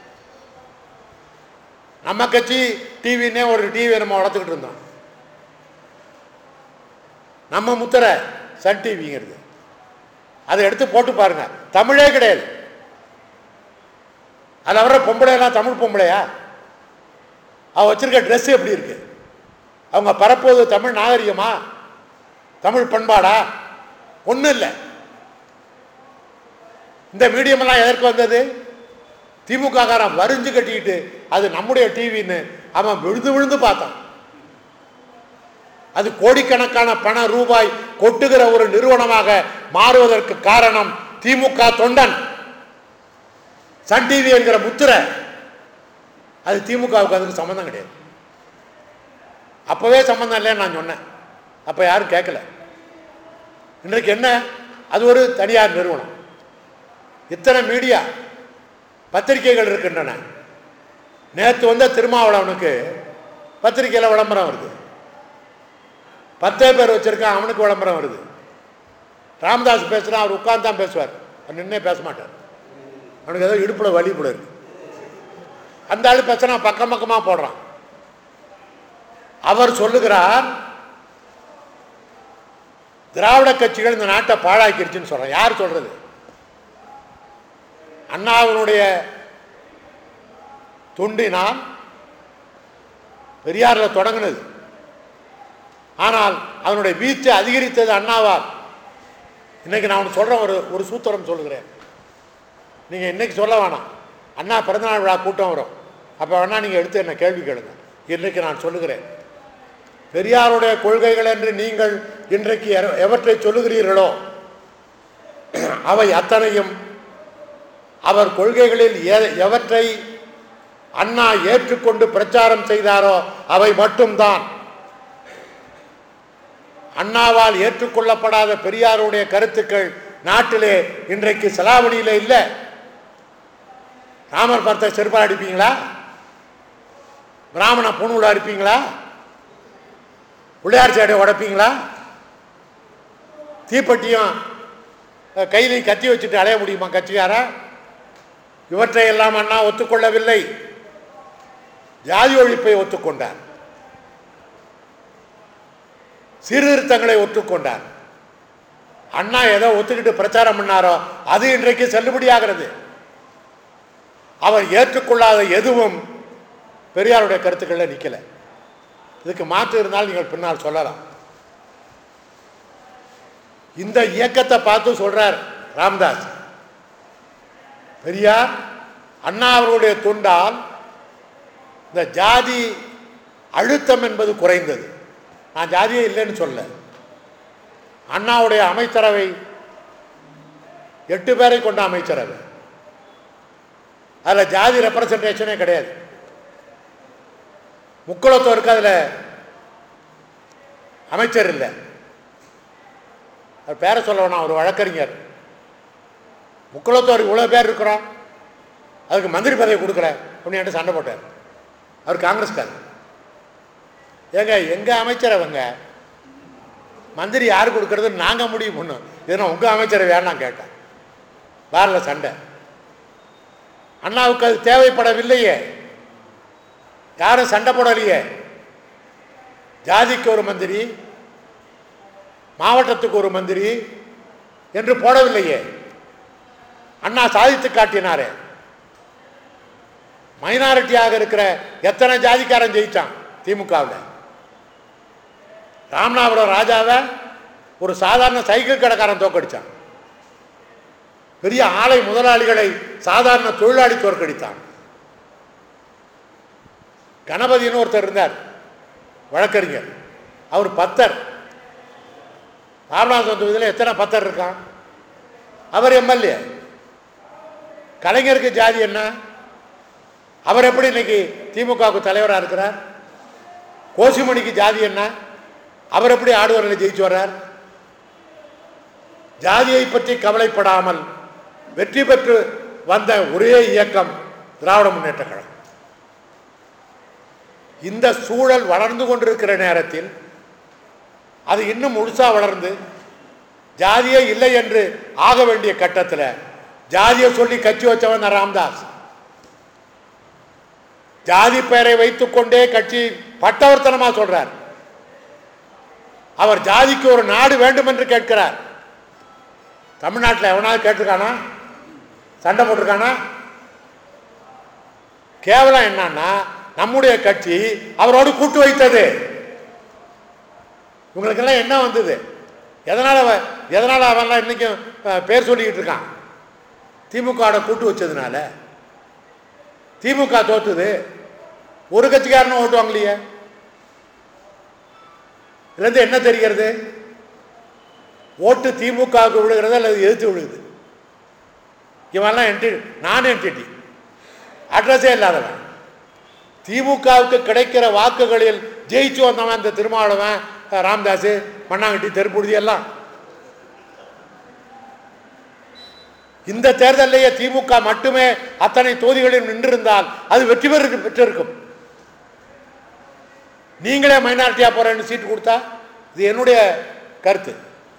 நம்ம கட்சி டிவின்னே ஒரு டிவி நம்ம வளர்த்துக்கிட்டு இருந்தோம். நம்ம முத்திரை சன் டிவிங்கிறது, அதை எடுத்து போட்டு பாருங்க, தமிழே கிடையாது. அதில் வர பொம்பளையெல்லாம் தமிழ் பொம்பளையா? அவ வச்சிருக்க ட்ரெஸ் எப்படி இருக்கு? அவங்க பரப்புவது தமிழ் நாகரிகமா, தமிழ் பண்பாடா? ஒன்றும் இல்லை. இந்த மீடியமெல்லாம் எதற்கு வந்தது? திமுக காரன் வரிஞ்சு கட்டிக்கிட்டு அது நம்முடைய டிவின்னு அவன் விழுந்து விழுந்து பார்த்தான். அது கோடிக்கணக்கான பண ரூபாய் கொட்டுகிற ஒரு நிறுவனமாக மாறுவதற்கு காரணம் திமுக தொண்டன், சன் டிவி என்கிற முத்திரை. அது திமுகவுக்கு அதுக்கு சம்பந்தம் கிடையாது. அப்பவே சம்பந்தம் இல்லைன்னு நான் சொன்னேன். அப்ப யாரும் கேட்கல. இன்றைக்கு என்ன? அது ஒரு தனியார் நிறுவனம். இத்தனை மீடியா பத்திரிகைகள் இருக்கின்றன. நேற்று வந்த திருமாவளவனுக்கு பத்திரிகையில் விளம்பரம் வருது. பத்தே பேர் வச்சிருக்கான், அவனுக்கு விளம்பரம் வருது. ராமதாஸ் பேசுனா அவர் உட்கார்ந்து தான் பேசுவார், நின்னே பேச மாட்டார். அவனுக்கு ஏதோ இடுப்புல வலி போல இருக்கு. அந்த ஆள் பேசினா பக்கம் பக்கமாக போடுறான். அவர் சொல்லுகிறார், திராவிட கட்சிகள் இந்த நாட்டை பாழாக்கிடுச்சுன்னு சொல்றான். யார் சொல்றது? அண்ணாவினுடைய துண்டினால் பெரியாரில் தொடங்கினது. ஆனால் அவனுடைய வீச்சு அதிகரித்தது அண்ணாவால். இன்னைக்கு நான் ஒன்று சொல்றேன், ஒரு ஒரு சூத்திரம் சொல்லுகிறேன். நீங்க இன்னைக்கு சொல்ல வேணாம், அண்ணா பிறந்தநாள் விழா கூட்டம் வரும், அப்போ வேணா நீங்க எடுத்து என்ன கேள்வி கேளுங்க. இன்றைக்கு நான் சொல்லுகிறேன், பெரியாருடைய கொள்கைகள் என்று நீங்கள் இன்றைக்கு எவற்றை சொல்லுகிறீர்களோ அவை அத்தனையும் அவர் கொள்கைகளில் எவற்றை அண்ணா ஏற்றுக்கொண்டு பிரச்சாரம் செய்தாரோ அவை மட்டும்தான். அண்ணாவால் ஏற்றுக்கொள்ளப்படாத பெரியாருடைய கருத்துக்கள் நாட்டிலே இன்றைக்கு செலாவணியில இல்லை. ராமர் பார்த்த செருப்பா அடிப்பீங்களா? பிராமண பூணூல அடிப்பீங்களா? பிள்ளையார் சேடை உடைப்பீங்களா? தீப்பெட்டியும் கையிலையும் கத்தி வச்சுட்டு அலைய முடியுமா கட்சிக்கார? இவற்றை எல்லாம் அண்ணா ஒத்துக்கொள்ளவில்லை. ஜாதி ஒழிப்பை ஒத்துக்கொண்டார், சீர்திருத்தங்களை ஒத்துக்கொண்டார். அண்ணா ஏதோ ஒத்துக்கிட்டு பிரச்சாரம் பண்ணாரோ அது இன்றைக்கு செல்லுபடியாகிறது. அவர் ஏற்றுக்கொள்ளாத எதுவும் பெரியாருடைய கருத்துக்களில் நிற்கல. இதுக்கு மாற்று இருந்தால் நீங்கள் பின்னால் சொல்லலாம். இந்த இயக்கத்தை பார்த்து சொல்றார் ராமதாஸ், பெரியார் அண்ணா அவர்களுடைய துண்டால் இந்த ஜாதி அழுத்தம் என்பது குறைந்தது. நான் ஜாதியே இல்லைன்னு சொல்ல. அண்ணாவுடைய அமைச்சரவை எட்டு பேரை கொண்ட அமைச்சரவை, அதில் ஜாதி ரெப்ரசன்டேஷனே கிடையாது. முக்குளத்தோருக்கு அதில் அமைச்சர் இல்லை. அவர் பேரை சொல்ல வேணாம், ஒரு வழக்கறிஞர். முக்குளத்தோருக்கு இவ்வளோ பேர் இருக்கிறோம், அதுக்கு மந்திரி பதவி கொடுக்குற அப்படின்னு சண்டை போட்டார். அவர் காங்கிரஸ்கார். ஏங்க எங்க அமைச்சர் அவங்க மந்திரி யார் கொடுக்கறதுன்னு நாங்கள் முடிவு பண்ணோம். இதனால் உங்கள் அமைச்சரை வேணாம் கேட்டேன். பாரில் சண்டை. அண்ணாவுக்கு அது தேவைப்படவில்லையே, யாரும் சண்டை போடலையே. ஜாதிக்கு ஒரு மந்திரி, மாவட்டத்துக்கு ஒரு மந்திரி என்று போடவில்லையே. அண்ணா சாதித்து காட்டினாரே. மைனாரிட்டியாக இருக்கிற எத்தனை ஜாதிக்காரன் ஜெயிச்சான் திமுகவில். ராமநாதபுரம் ராஜாவை ஒரு சாதாரண சைக்கிள் கடைக்காரன் தோக்கடிச்சான். பெரிய ஆலை முதலாளிகளை சாதாரண தொழிலாளி தோற்கடித்தான். கணபதினு ஒருத்தர் இருந்தார், வழக்கறிஞர். அவர் பத்தர். ராமநாதபுரம் தொகுதியில் எத்தனை பத்தர் இருக்கான்? அவர் எம்எல்ஏ. கலைஞருக்கு ஜாதி என்ன? அவர் எப்படி இன்னைக்கு திமுகவுக்கு தலைவராக இருக்கிறார்? கோசிமணிக்கு ஜாதி என்ன? அவர் எப்படி ஆடுவரில் ஜெயிச்சு வர்றார்? ஜாதியை பற்றி கவலைப்படாமல் வெற்றி பெற்று வந்த ஒரே இயக்கம் திராவிட முன்னேற்ற கழகம். இந்த சூழல் வளர்ந்து கொண்டிருக்கிற நேரத்தில் அது இன்னும் முழுசா வளர்ந்து ஜாதியே இல்லை என்று ஆக வேண்டிய கட்டத்தில் ஜாதியை சொல்லி கட்சி வச்சவன் ராமதாஸ். ஜாதி பெயரை வைத்துக் கொண்டே கட்சி பட்டவர்த்தனமா சொல்றார். அவர் ஜாதிக்கு ஒரு நாடு வேண்டும் என்று கேட்கிறார். தமிழ்நாட்டில் எவனாவது கேட்டிருக்கானா? சண்டை போட்டிருக்கானா? கேவலம் என்னன்னா, நம்முடைய கட்சி அவரோடு கூட்டு வைத்தது. இவங்களுக்கெல்லாம் என்ன வந்தது? எதனால எதனால அவன்லாம் இன்னைக்கும் பேர் சொல்லிக்கிட்டு இருக்கான்? திமுக கூட்டு வச்சதுனால. திமுக தோத்துது, ஒரு கட்சிக்காரனும் ஓட்டுவாங்க இல்லையே. இதுலேருந்து என்ன தெரிகிறது? ஓட்டு திமுகவுக்கு விழுகிறது அல்லது எதிர்த்து விழுகுது. இவெல்லாம் என்டி நான் என்டிட்டி அட்ரஸே இல்லாதவன். திமுகவுக்கு கிடைக்கிற வாக்குகளில் ஜெயிச்சு வந்தவன் இந்த திருமாவளவன், ராமதாஸ், மண்ணாங்கட்டி, தெருப்புழுதி எல்லாம். இந்த தேர்தலையே திமுக மட்டுமே அத்தனை தொகுதிகளில் நின்றிருந்தால் அது வெற்றி பெற்று பெற்றிருக்கும். நீங்களே மைனாரிட்டியா போறேன்னு சீட்டு கொடுத்தா, இது என்னுடைய கருத்து.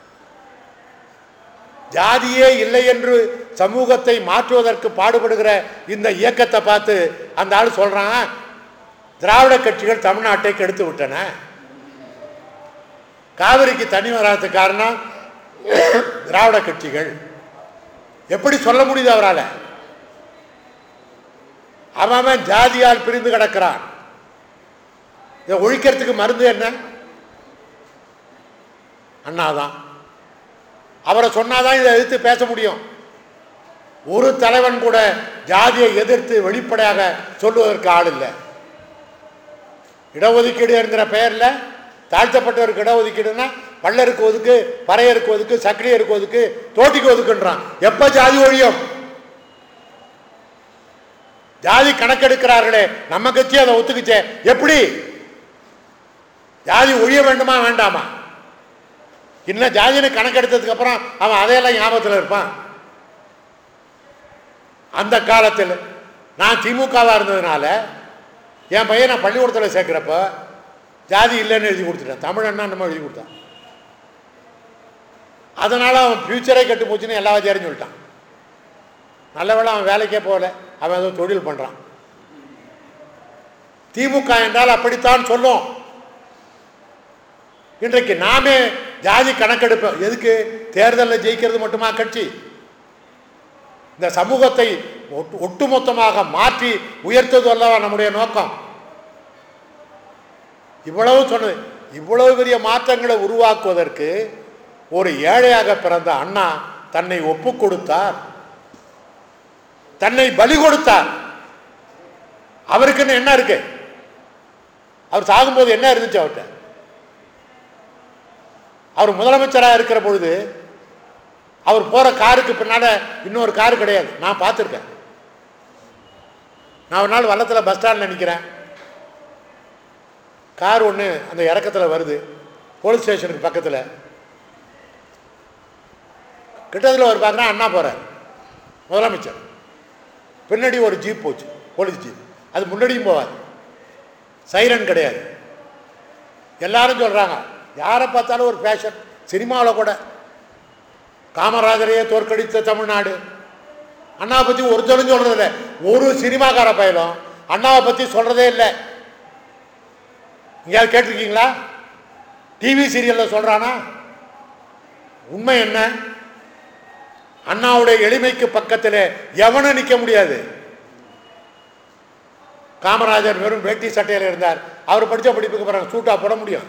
ஜாதியே இல்லை என்று சமூகத்தை மாற்றுவதற்கு பாடுபடுகிற இந்த இயக்கத்தை பார்த்து அந்த ஆள் சொல்றான், திராவிட கட்சிகள் தமிழ்நாட்டை கெடுத்து விட்டன. காவிரிக்கு தனி வராததுக்கு காரணம் திராவிட கட்சிகள். எப்படி சொல்ல முடியுது அவரால்? அவன் ஜாதியால் பிரிந்து கிடக்கிறான். இதை ஒழிக்கிறதுக்கு மருந்து என்ன? அண்ணாதான். அவரை சொன்னாதான் இதை எதிர்த்து பேச முடியும். ஒரு தலைவன் கூட ஜாதியை எதிர்த்து வெளிப்படையாக சொல்லுவதற்கு ஆள் இல்லை. இடஒதுக்கீடு என்கிற பெயர்ல தாழ்த்தப்பட்டவருக்கு இடஒதுக்கீடுன்னா பள்ளருக்கு ஒதுக்கு, பறையருக்கு ஒதுக்கு, சக்கிலியருக்கு ஒதுக்கு, தோட்டிக்கு ஒதுக்குன்றான். எப்ப ஜாதி ஒழியும்? ஜாதி கணக்கெடுக்கிறார்களே, நம்ம கட்சி அதை ஒத்துக்குச்சே. எப்படி ஜாதி ஒழிய வேண்டுமா வேண்டாமா? இன்னும் ஜாதின்னு கணக்கெடுத்ததுக்கு அப்புறம் அவன் அதையெல்லாம் ஞாபகத்தில் இருப்பான். அந்த காலத்தில் நான் திமுகவா இருந்ததுனால என் பையன் நான் பள்ளிக்கூடத்தில் சேர்க்கிறப்ப ஜாதி இல்லைன்னு எழுதி கொடுத்துட்டேன். தமிழன்னா நம்ம எழுதி கொடுத்தான். அதனால அவன் ஃபியூச்சரே கெட்டு போச்சுன்னு எல்லா வாத்தியாரையும் சொல்லிட்டான். நல்ல வேளை அவன் வேலைக்கே போகல, அவன் ஏதோ தொழில் பண்றான். திமுக என்றால் அப்படித்தான் சொல்லும். இன்றைக்கு நாமே ஜாதி கணக்கெடுப்போம். எதுக்கு? தேர்தலில் ஜெயிக்கிறது மட்டுமா கட்சி? இந்த சமூகத்தை ஒட்டுமொத்தமாக மாற்றி உயர்த்துவது அல்லவா நம்முடைய நோக்கம். இவ்வளவு சொன்னது, இவ்வளவு பெரிய மாற்றங்களை உருவாக்குவதற்கு ஒரு ஏழையாக பிறந்த அண்ணா தன்னை ஒப்பு கொடுத்தார், தன்னை பலி கொடுத்தார். அவருக்குன்னு என்ன இருக்கு? அவர் சாகும்போது என்ன இருந்துச்சு அவர்கிட்ட? அவர் முதலமைச்சராக இருக்கிற பொழுது அவர் போற காருக்கு பின்னால இன்னொரு காரு கிடையாது. நான் பார்த்துருக்கேன். நான் ஒரு நாள் வல்லத்தில் பஸ் ஸ்டாண்டில் நிற்கிறேன். கார் ஒன்று அந்த இறக்கத்தில் வருது, போலீஸ் ஸ்டேஷனுக்கு பக்கத்தில். கிட்டத்தில் ஒரு பார்க்குறேன், அண்ணா போகிறார், முதலமைச்சர். பின்னாடி ஒரு ஜீப் போச்சு, போலீஸ் ஜீப். அது முன்னாடியும் போவாது, சைரன் கிடையாது. எல்லாரும் சொல்கிறாங்க, யாரை பார்த்தாலும் ஒரு ஃபேஷன். சினிமாவில் கூட காமராஜரையே தோற்கடித்த தமிழ்நாடு. அண்ணாவை பற்றி ஒருத்தரும் சொல்றது இல்லை. ஒரு சினிமாக்கார பயலும் அண்ணாவை பற்றி சொல்றதே இல்லை. எங்கேயாவது கேட்டிருக்கீங்களா? டிவி சீரியலில் சொல்றானா? உண்மை என்ன? அண்ணாவுடைய எளிமைக்கு பக்கத்தில் எவனும் நிற்க முடியாது. காமராஜர் வெறும் வேட்டி சட்டையில் இருந்தார். அவர் படித்த படிப்புக்கு பிறகு சூட்டா போட முடியும்?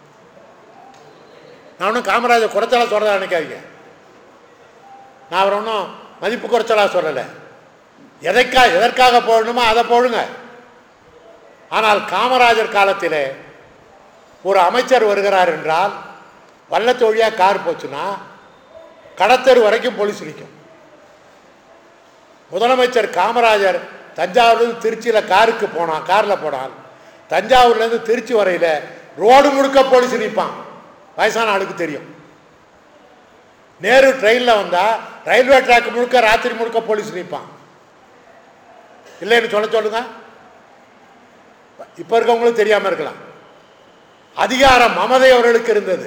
நான் ஒன்றும் காமராஜர் குறைச்சலா சொல்றதா நினைக்காதீங்க. நான் அவர் ஒன்றும் மதிப்பு குறைச்சலா சொல்லலை. எதைக்கா எதற்காக போடணுமோ அதை போடுங்க. ஆனால் காமராஜர் காலத்திலே ஒரு அமைச்சர் வருகிறார் என்றால் வல்லத்து வழியாக கார் போச்சுன்னா கடத்தெரு வரைக்கும் போலீஸ் நிற்கும். முதலமைச்சர் காமராஜர் தஞ்சாவூர்லேருந்து திருச்சியில் காருக்கு போனான், காரில் போனான். தஞ்சாவூர்லேருந்து திருச்சி வரையில் ரோடு முழுக்க போலீஸ் நிற்பான். வயசான ஆளுக்கு தெரியும். நேரு ட்ரெயினில் வந்தால் ரயில்வே ட்ராக் முழுக்க ராத்திரி முழுக்க போலீஸ் நிற்பான். இல்லைன்னு சொல்ல சொல்லுங்க. இப்போ இருக்கவங்களுக்கு தெரியாமல் இருக்கலாம். அதிகாரம் மமதை அவர்களுக்கு இருந்தது,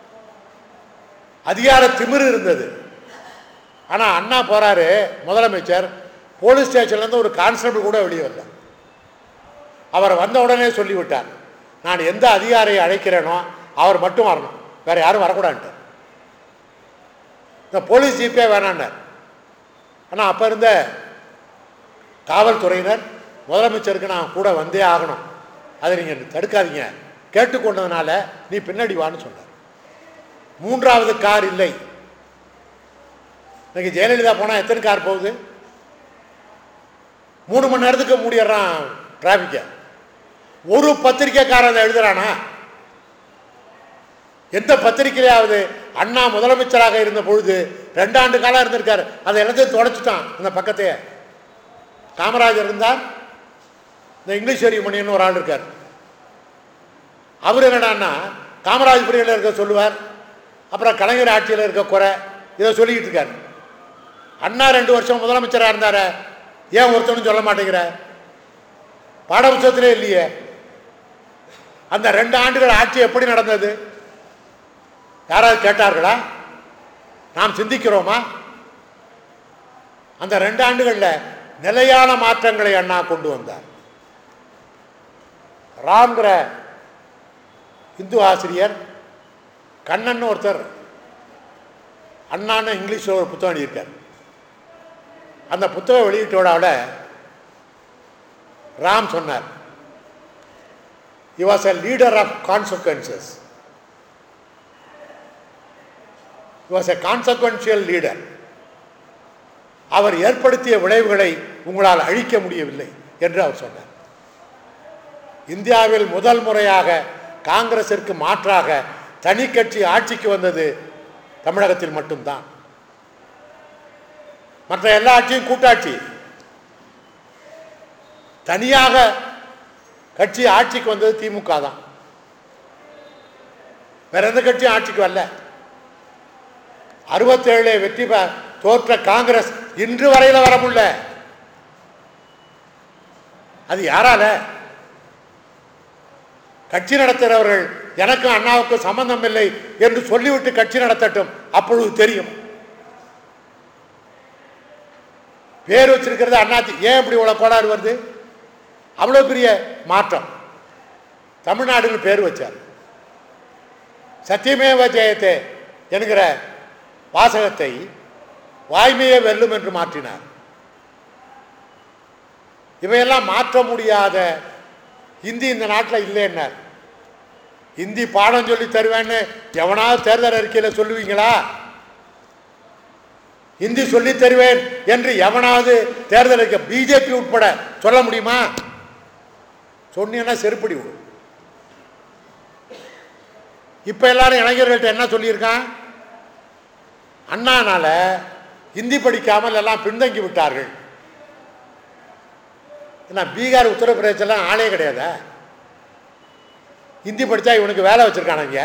அதிகார திமிரு இருந்தது. ஆனால் அண்ணா போறாரு முதலமைச்சர், போலீஸ் ஸ்டேஷன்லேருந்து ஒரு கான்ஸ்டபிள் கூட வெளியே வரல. அவர் வந்த உடனே சொல்லிவிட்டார், நான் எந்த அதிகாரியை அழைக்கிறேனோ அவர் மட்டும் வரணும், வேற யாரும் வரக்கூடாது. இந்த போலீஸ் ஜீப்பே வேணான்னார். ஆனால் அப்போ இருந்த காவல்துறையினர் முதலமைச்சருக்கு நான் கூட வந்தே ஆகணும், அதை நீங்கள் தடுக்காதீங்க, கேட்டுக்கொண்டதுனால நீ பின்னாடி வான்னு சொன்னார். மூன்றாவது கார் இல்லை. இன்னைக்கு ஜெயலலிதா போனால் எத்தனை கார் போகுது? மூணு மணி நேரத்துக்கு மூடிடுறான் டிராபிக்க. ஒரு பத்திரிக்கைக்காரன் அதை எழுதுறானா? எந்த பத்திரிகையாவது அண்ணா முதலமைச்சராக இருந்த பொழுது ரெண்டாண்டு காலம் இருந்திருக்காரு, அதை எல்லாத்தையும் தொடச்சிட்டான் அந்த பக்கத்தையே. காமராஜர் இருந்தார், இந்த இங்கிலீஷ் மணியன்னு ஒரு ஆள் இருக்கார். அவர் என்னடான்னா காமராஜ் பிரிவில் இருக்க சொல்லுவார், அப்புறம் கலைஞர் ஆட்சியில் இருக்க குறை இதை சொல்லிக்கிட்டு இருக்கார். அண்ணா ரெண்டு வருஷம் முதலமைச்சராக இருந்தார, ஏன் ஒருத்தனும் சொல்ல மாட்டேங்கிற? பாடபுத்தகத்திலே இல்லையே. அந்த ரெண்டு ஆண்டுகள் ஆட்சி எப்படி நடந்தது யாராவது கேட்டார்களா? நாம் சிந்திக்கிறோமா? அந்த ரெண்டு ஆண்டுகளில் நிலையான மாற்றங்களை அண்ணா கொண்டு வந்தார். ராம்கிற இந்து ஆசிரியர் கண்ணன் ஒருத்தர் அண்ணான்னு இங்கிலீஷில் ஒரு புத்தகம் எழுதியிருக்கார். அந்த புத்தகம் வெளியிட்டோட ராம் சொன்னார், he was a leader of consequences. he was a consequential leader. அவர் ஏற்படுத்திய விளைவுகளை உங்களால் அழிக்க முடியவில்லை என்று அவர் சொன்னார். இந்தியாவில் முதல் முறையாக காங்கிரசிற்கு மாற்றாக தனி கட்சி ஆட்சிக்கு வந்தது தமிழகத்தில் மட்டும்தான். மற்ற எல்லா ஆட்சியும் கூட்டாட்சி. தனியாக கட்சி ஆட்சிக்கு வந்தது திமுக தான். வேற எந்த கட்சியும் ஆட்சிக்கு வரல. அறுபத்தேழு வெற்றி தோற்ற காங்கிரஸ் இன்று வரையில வர முடியல. அது யாரால? கட்சி நடத்துகிறவர்கள் எனக்கும் அண்ணாவுக்கும் சம்பந்தம் இல்லை என்று சொல்லிவிட்டு கட்சி நடத்தட்டும், அப்பொழுது தெரியும். பேர் வச்சிருக்கிறது அண்ணாச்சி. ஏன் இப்படி இவ்வளவு கோளாறு வருது? அவ்வளவு பெரிய மாற்றம். தமிழ்நாடுன்னு பேர் வச்சார். சத்தியமேவ ஜெயத்தே என்கிற வாசகத்தை வாய்மையே வெல்லும் என்று மாற்றினார். இவையெல்லாம் மாற்ற முடியாத இந்தி இந்த நாட்டில் இல்லைன்னார். இந்தி பாடம் சொல்லி தருவேன்னு எவனாவது தேர்தல் அறிக்கையில் சொல்லுவீங்களா? இந்தி சொல்லி தருவேன் என்று எவனாவது தேர்தல் அறிக்கை பிஜேபி உட்பட சொல்ல முடியுமா? சொன்னீங்கன்னா செருப்படி விடும். இப்ப எல்லாரும் இளைஞர்கள்ட்ட என்ன சொல்லியிருக்கான்? அண்ணானால இந்தி படிக்காமல் எல்லாம் பின்தங்கி விட்டார்கள். ஏன்னா பீகார் உத்தரப்பிரதேசெல்லாம் ஆளே கிடையாதா? ஹிந்தி படித்தா இவனுக்கு வேலை வச்சிருக்கானுங்க.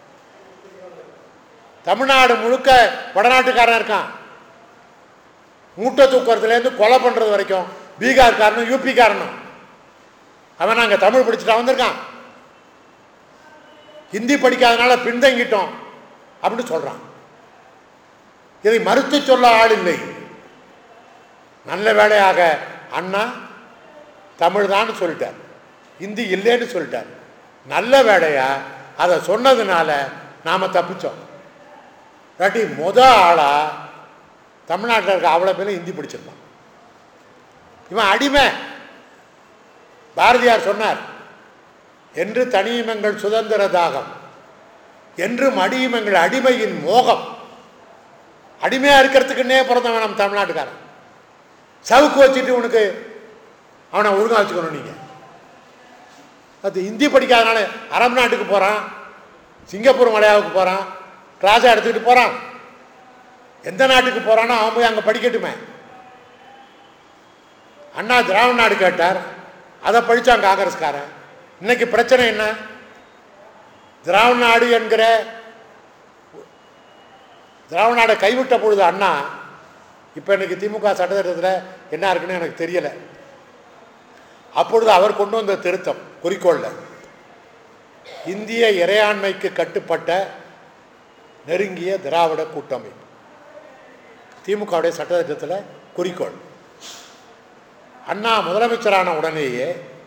தமிழ்நாடு முழுக்க வடநாட்டுக்காரன் இருக்கான். மூட்டை தூக்குறதுலேருந்து கொலை பண்ணுறது வரைக்கும் பீகார்காரனும் யூபி காரனும். அவன் நாங்கள் தமிழ் படிச்சுட்டா வந்திருக்கான். ஹிந்தி படிக்காதனால பின்தங்கிட்டோம். அப்படின்னு சொல்கிறான். இதை மறுத்து சொல்ல ஆள் இல்லை. நல்ல வேளையாக அண்ணா தமிழ் தான் சொல்லிட்டார், இந்தி இல்லைன்னு சொல்லிட்டார். நல்ல வேளையா அதை சொன்னதுனால நாம் தப்பிச்சோம். இல்லாட்டி முத ஆளாக தமிழ்நாட்டில் இருக்க அவ்வளோ பேரும் ஹிந்தி பிடிச்சிருப்பான். இவன் அடிமை. பாரதியார் சொன்னார், என்று தனியும் எங்கள் சுதந்திர தாகம், என்று மடியும் எங்கள் அடிமையின் மோகம். அடிமையாக இருக்கிறதுக்குன்னே பிறந்தவன் நம்ம தமிழ்நாட்டுக்காரன். சவுக்கு வச்சுட்டு உனக்கு அவனை ஒழுங்காக வச்சுக்கணும். நீங்கள் அது ஹிந்தி படிக்காதனால அரபு நாட்டுக்கு போகிறான், சிங்கப்பூர் மலையாவுக்கு போகிறான், கிளாஸை எடுத்துக்கிட்டு போகிறான். எந்த நாட்டுக்கு போகிறானோ அவன் போய் அங்கே படிக்கட்டுமே. அண்ணா திராவிட நாடு கேட்டார், அதை படித்தான் காங்கிரஸ்காரன். இன்னைக்கு பிரச்சனை என்ன? திராவிட நாடு என்கிற திராவிட நாடை கைவிட்ட பொழுது அண்ணா, இப்போ இன்னைக்கு திமுக சட்டத்திட்டத்தில் என்ன இருக்குன்னு எனக்கு தெரியலை. அப்பொழுது அவர் கொண்டு வந்த திருத்தம் குறிக்கோளில் இந்திய இறையாண்மைக்கு கட்டுப்பட்ட நெருங்கிய திராவிட கூட்டமைப்பு, திமுகவுடைய சட்டத்திட்டத்தில் குறிக்கோள். அண்ணா முதலமைச்சரான உடனேயே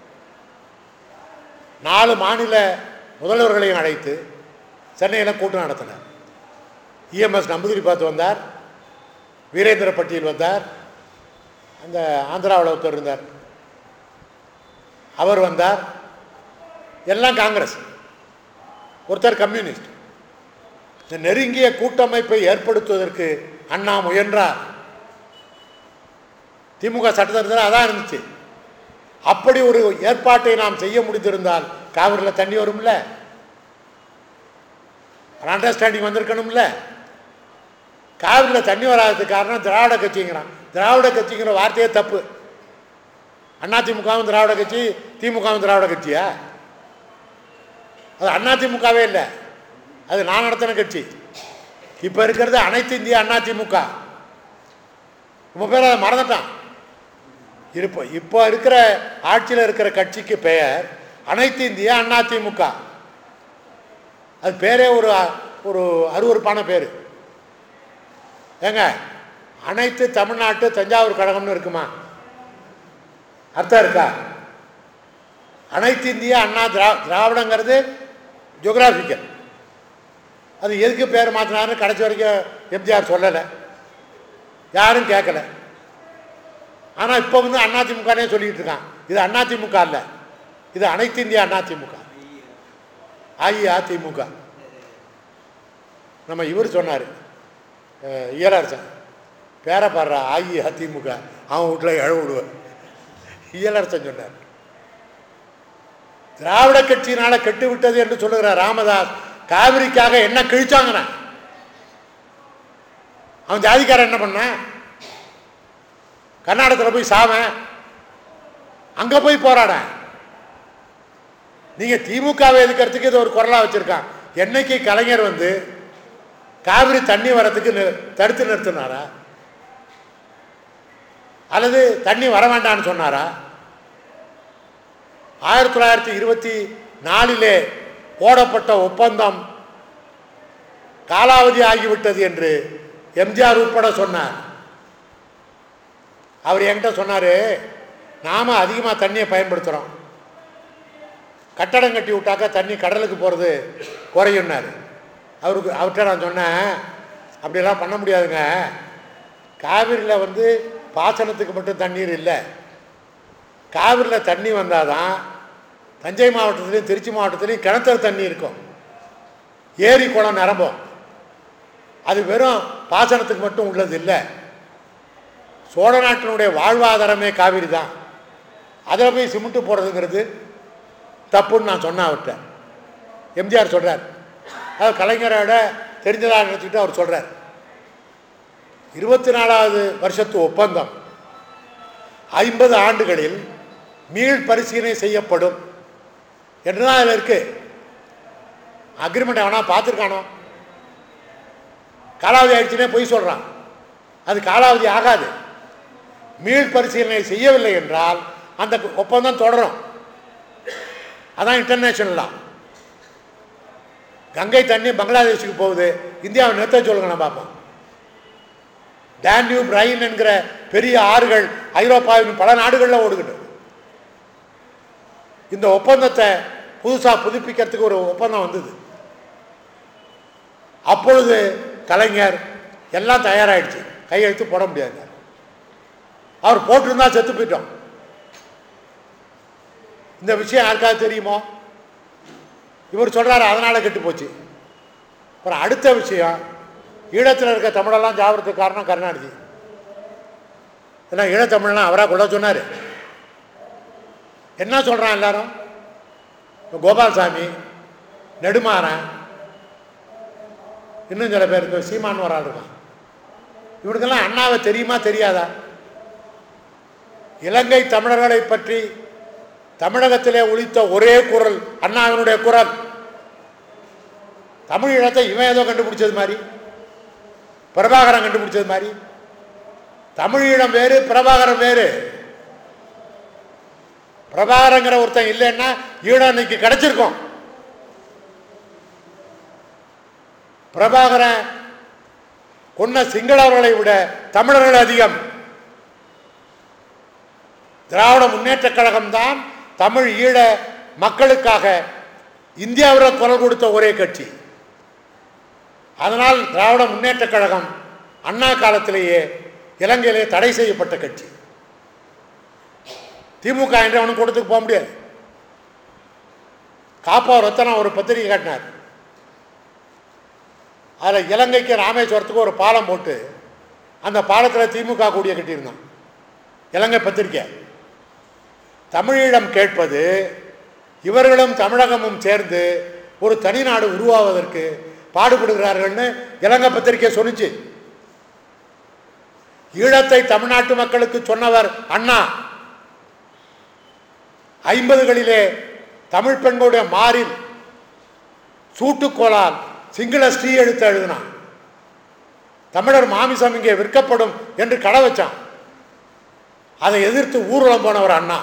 நாலு மாநில முதல்வர்களையும் அழைத்து சென்னையில் கூட்டம் நடத்தினார். இஎம்எஸ் நம்பூதிரி பார்த்து வந்தார், வீரேந்திர பட்டியல் வந்தார், அந்த ஆந்திராவில் ஒருத்தர் இருந்தார் அவர் வந்தார். எல்லாம் காங்கிரஸ், ஒருத்தர் கம்யூனிஸ்ட். இந்த நெருங்கிய கூட்டமைப்பை ஏற்படுத்துவதற்கு அண்ணா முயன்றார். திமுக சட்டத்தில் அதான் இருந்துச்சு. அப்படி ஒரு ஏற்பாட்டை நாம் செய்ய முடிந்திருந்தால் காவிரியில் தண்ணி வரும்ல, அண்டர்ஸ்டாண்டிங் வந்திருக்கணும்ல. காவிரியில் தண்ணி வராததுக்கு காரணம் திராவிட கட்சிங்கிறான். திராவிட கட்சிங்கிற வார்த்தையே தப்பு. அதிமுகவும் திராவிட கட்சி, திமுகவும் திராவிட கட்சியா? அது அதிமுகவே இல்லை, அது நான் நடத்தின கட்சி. இப்போ இருக்கிறது அனைத்து இந்திய அதிமுக. ரொம்ப பேர் அதை மறந்துட்டான். இப்போ இப்போ இருக்கிற ஆட்சியில் இருக்கிற கட்சிக்கு பெயர் அனைத்து இந்திய அதிமுக. அது பேரே ஒரு ஒரு அருவருப்பான பேர். ஏங்க, அனைத்து தமிழ்நாட்டு தஞ்சாவூர் கழகம்னு இருக்குமா? அர்த்தம் இருக்கா? அனைத்து இந்திய அண்ணா திரா திராவிடங்கிறது ஜியோகிராஃபிக்கல். அது எதுக்கு பேர் மாற்றினாருன்னு கடைசி வரைக்கும் எம்ஜிஆர் சொல்லலை, யாரும் கேட்கல. ஆனால் இப்போ வந்து அதிமுகனே சொல்லிக்கிட்டு இருக்கான். இது அதிமுக இல்லை, இது அனைத்து இந்திய அதிமுக, அஇஅதிமுக. நம்ம இவர் சொன்னார், இயலரசன் பேரை பாடுறா, அஇஅதிமுக, அவன் வீட்டில் எழ விடுவார். இயலரசன் சொன்னார், திராவிட கட்சியினால கெட்டு விட்டது என்று சொல்லுகிற ராமதாஸ் காவிரிக்காக என்ன கிழிச்சாங்கண்ண? அவன் ஜாதிக்காரன் என்ன பண்ண? கர்நாடகத்தில் போய் சாவன், அங்கே போய் போராட. நீங்கள் திமுகவை எதுக்கிறதுக்கு இது ஒரு குரலாக வச்சுருக்கான். என்னைக்கு கலைஞர் வந்து காவிரி தண்ணி வரத்துக்கு தடுத்து நிறுத்தினாரா? அல்லது தண்ணி வர வேண்டான்னு சொன்னாரா? ஆயிரத்தி தொள்ளாயிரத்தி இருபத்தி நாலிலே போடப்பட்ட ஒப்பந்தம் காலாவதி ஆகிவிட்டது என்று எம்ஜிஆர் உட்பட சொன்னார். அவர் என்கிட்ட சொன்னார், நாம் அதிகமாக தண்ணியை பயன்படுத்துகிறோம், கட்டடம் கட்டி விட்டாக்கா தண்ணி கடலுக்கு போகிறது குறையுன்னாரு. அவருக்கு அவர்கிட்ட நான் சொன்னேன், அப்படியெல்லாம் பண்ண முடியாதுங்க, காவிரியில் வந்து பாசனத்துக்கு மட்டும் தண்ணீர் இல்லை, காவிரியில் தண்ணி வந்தால் தான் தஞ்சை மாவட்டத்துலேயும் திருச்சி மாவட்டத்துலேயும் கிணத்துல தண்ணி இருக்கும், ஏரி குளம் நிரம்பும். அது வெறும் பாசனத்துக்கு மட்டும் உள்ளது இல்லை. சோழ நாட்டினுடைய வாழ்வாதாரமே காவிரி தான். அதில் போய் சிமெண்ட்டு போடுறதுங்கிறது தப்புன்னு நான் சொன்னேன் அவர்கிட்ட. எம்ஜிஆர் சொல்கிறார், அதாவது கலைஞரோட தெரிஞ்சதாக நினச்சிக்கிட்டு அவர் சொல்கிறார், இருபத்தி நாலாவது வருஷத்து ஒப்பந்தம் ஐம்பது ஆண்டுகளில் மீள் பரிசீலனை செய்யப்படும் என்று தான் அதில் இருக்குது. அக்ரிமெண்ட் அவனா பார்த்துருக்கானோ? காலாவதி ஆயிடுச்சுன்னே பொய் சொல்கிறான். அது காலாவதி ஆகாது. மீள் பரிசீலனை செய்யவில்லை என்றால் அந்த ஒப்பந்தம் தொடரும். அதான் இன்டர்நேஷனல் லா. கங்கை தண்ணி பங்களாதேஷுக்கு போகுது, இந்தியாவை நிறுத்த சொல்லுங்க நான் பார்ப்போம். டேன்யூப் ரைன் என்கிற பெரிய ஆறுகள் ஐரோப்பாவின் பல நாடுகளில் ஓடுகின்றது. இந்த ஒப்பந்தத்தை புதுசாக புதுப்பிக்கிறதுக்கு ஒரு ஒப்பந்தம் வந்தது. அப்பொழுது கலைஞர் எல்லாம் தயாராகிடுச்சு, கையெழுத்து போட முடியாது. அவர் போட்டிருந்தா செத்து போயிட்டோம். இந்த விஷயம் யாருக்காவது தெரியுமோ? இவர் சொல்றாரு அதனால கெட்டு போச்சு. அப்புறம் அடுத்த விஷயம், ஈழத்தில் இருக்க தமிழெல்லாம் ஜாபத்துக்கு காரணம் கருணாநிதி. ஏன்னா ஈழத்தமிழ்லாம் அவராக கொள்ள சொன்னார். என்ன சொல்கிறான் எல்லாரும்? கோபால்சாமி, நெடுமாறன், இன்னும் சில பேர், இந்த சீமான் ஒரு ஆள் இருக்கான். இவனுக்கெல்லாம் அண்ணாவை தெரியுமா தெரியாதா? இலங்கை தமிழர்களை பற்றி தமிழகத்திலே ஒலித்த ஒரே குரல் அண்ணாவினுடைய குரல். தமிழ் ஈழத்தை இவன் ஏதோ கண்டுபிடிச்சது மாதிரி, பிரபாகரன் கண்டுபிடிச்சது மாதிரி. தமிழ் ஈழம் வேறு, பிரபாகரன் வேறு. பிரபாகரங்கிற ஒருத்தன் இல்லைன்னா ஈழம் இன்னைக்கு கிடைச்சிருக்கும். பிரபாகரன் கொன்ன சிங்களவர்களை விட தமிழர்கள் அதிகம். திராவிட முன்னேற்ற கழகம் தான் தமிழ் ஈழ மக்களுக்காக இந்தியாவில் குரல் கொடுத்த ஒரே கட்சி. அதனால் திராவிட முன்னேற்ற கழகம் அண்ணா காலத்திலேயே இலங்கையிலே தடை செய்யப்பட்ட கட்சி. திமுக என்று அவனுக்கு கொடுத்துக்கு போக முடியாது. காப்பா ரத்தனம் ஒரு பத்திரிகை காட்டினார். அதில் இலங்கைக்கு ராமேஸ்வரத்துக்கு ஒரு பாலம் போட்டு அந்த பாலத்தில் திமுக கூடிய கட்டியிருந்தான். இலங்கை பத்திரிகை. தமிழீழம் கேட்பது இவர்களும் தமிழகமும் சேர்ந்து ஒரு தனிநாடு உருவாவதற்கு பாடுபடுகிறார்கள்னு இலங்கை பத்திரிகை சொன்னிச்சு. ஈழத்தை தமிழ்நாட்டு மக்களுக்கு சொன்னவர் அண்ணா. ஐம்பதுகளிலே தமிழ் பெண்களுடைய மாறில் சூட்டுக்கோளால் சிங்கள ஸ்ரீ எழுத்து எழுதினான். தமிழர் மாமிசம் இங்கே விற்கப்படும் என்று கடை வச்சான். அதை எதிர்த்து ஊர்வலம் போனவர் அண்ணா.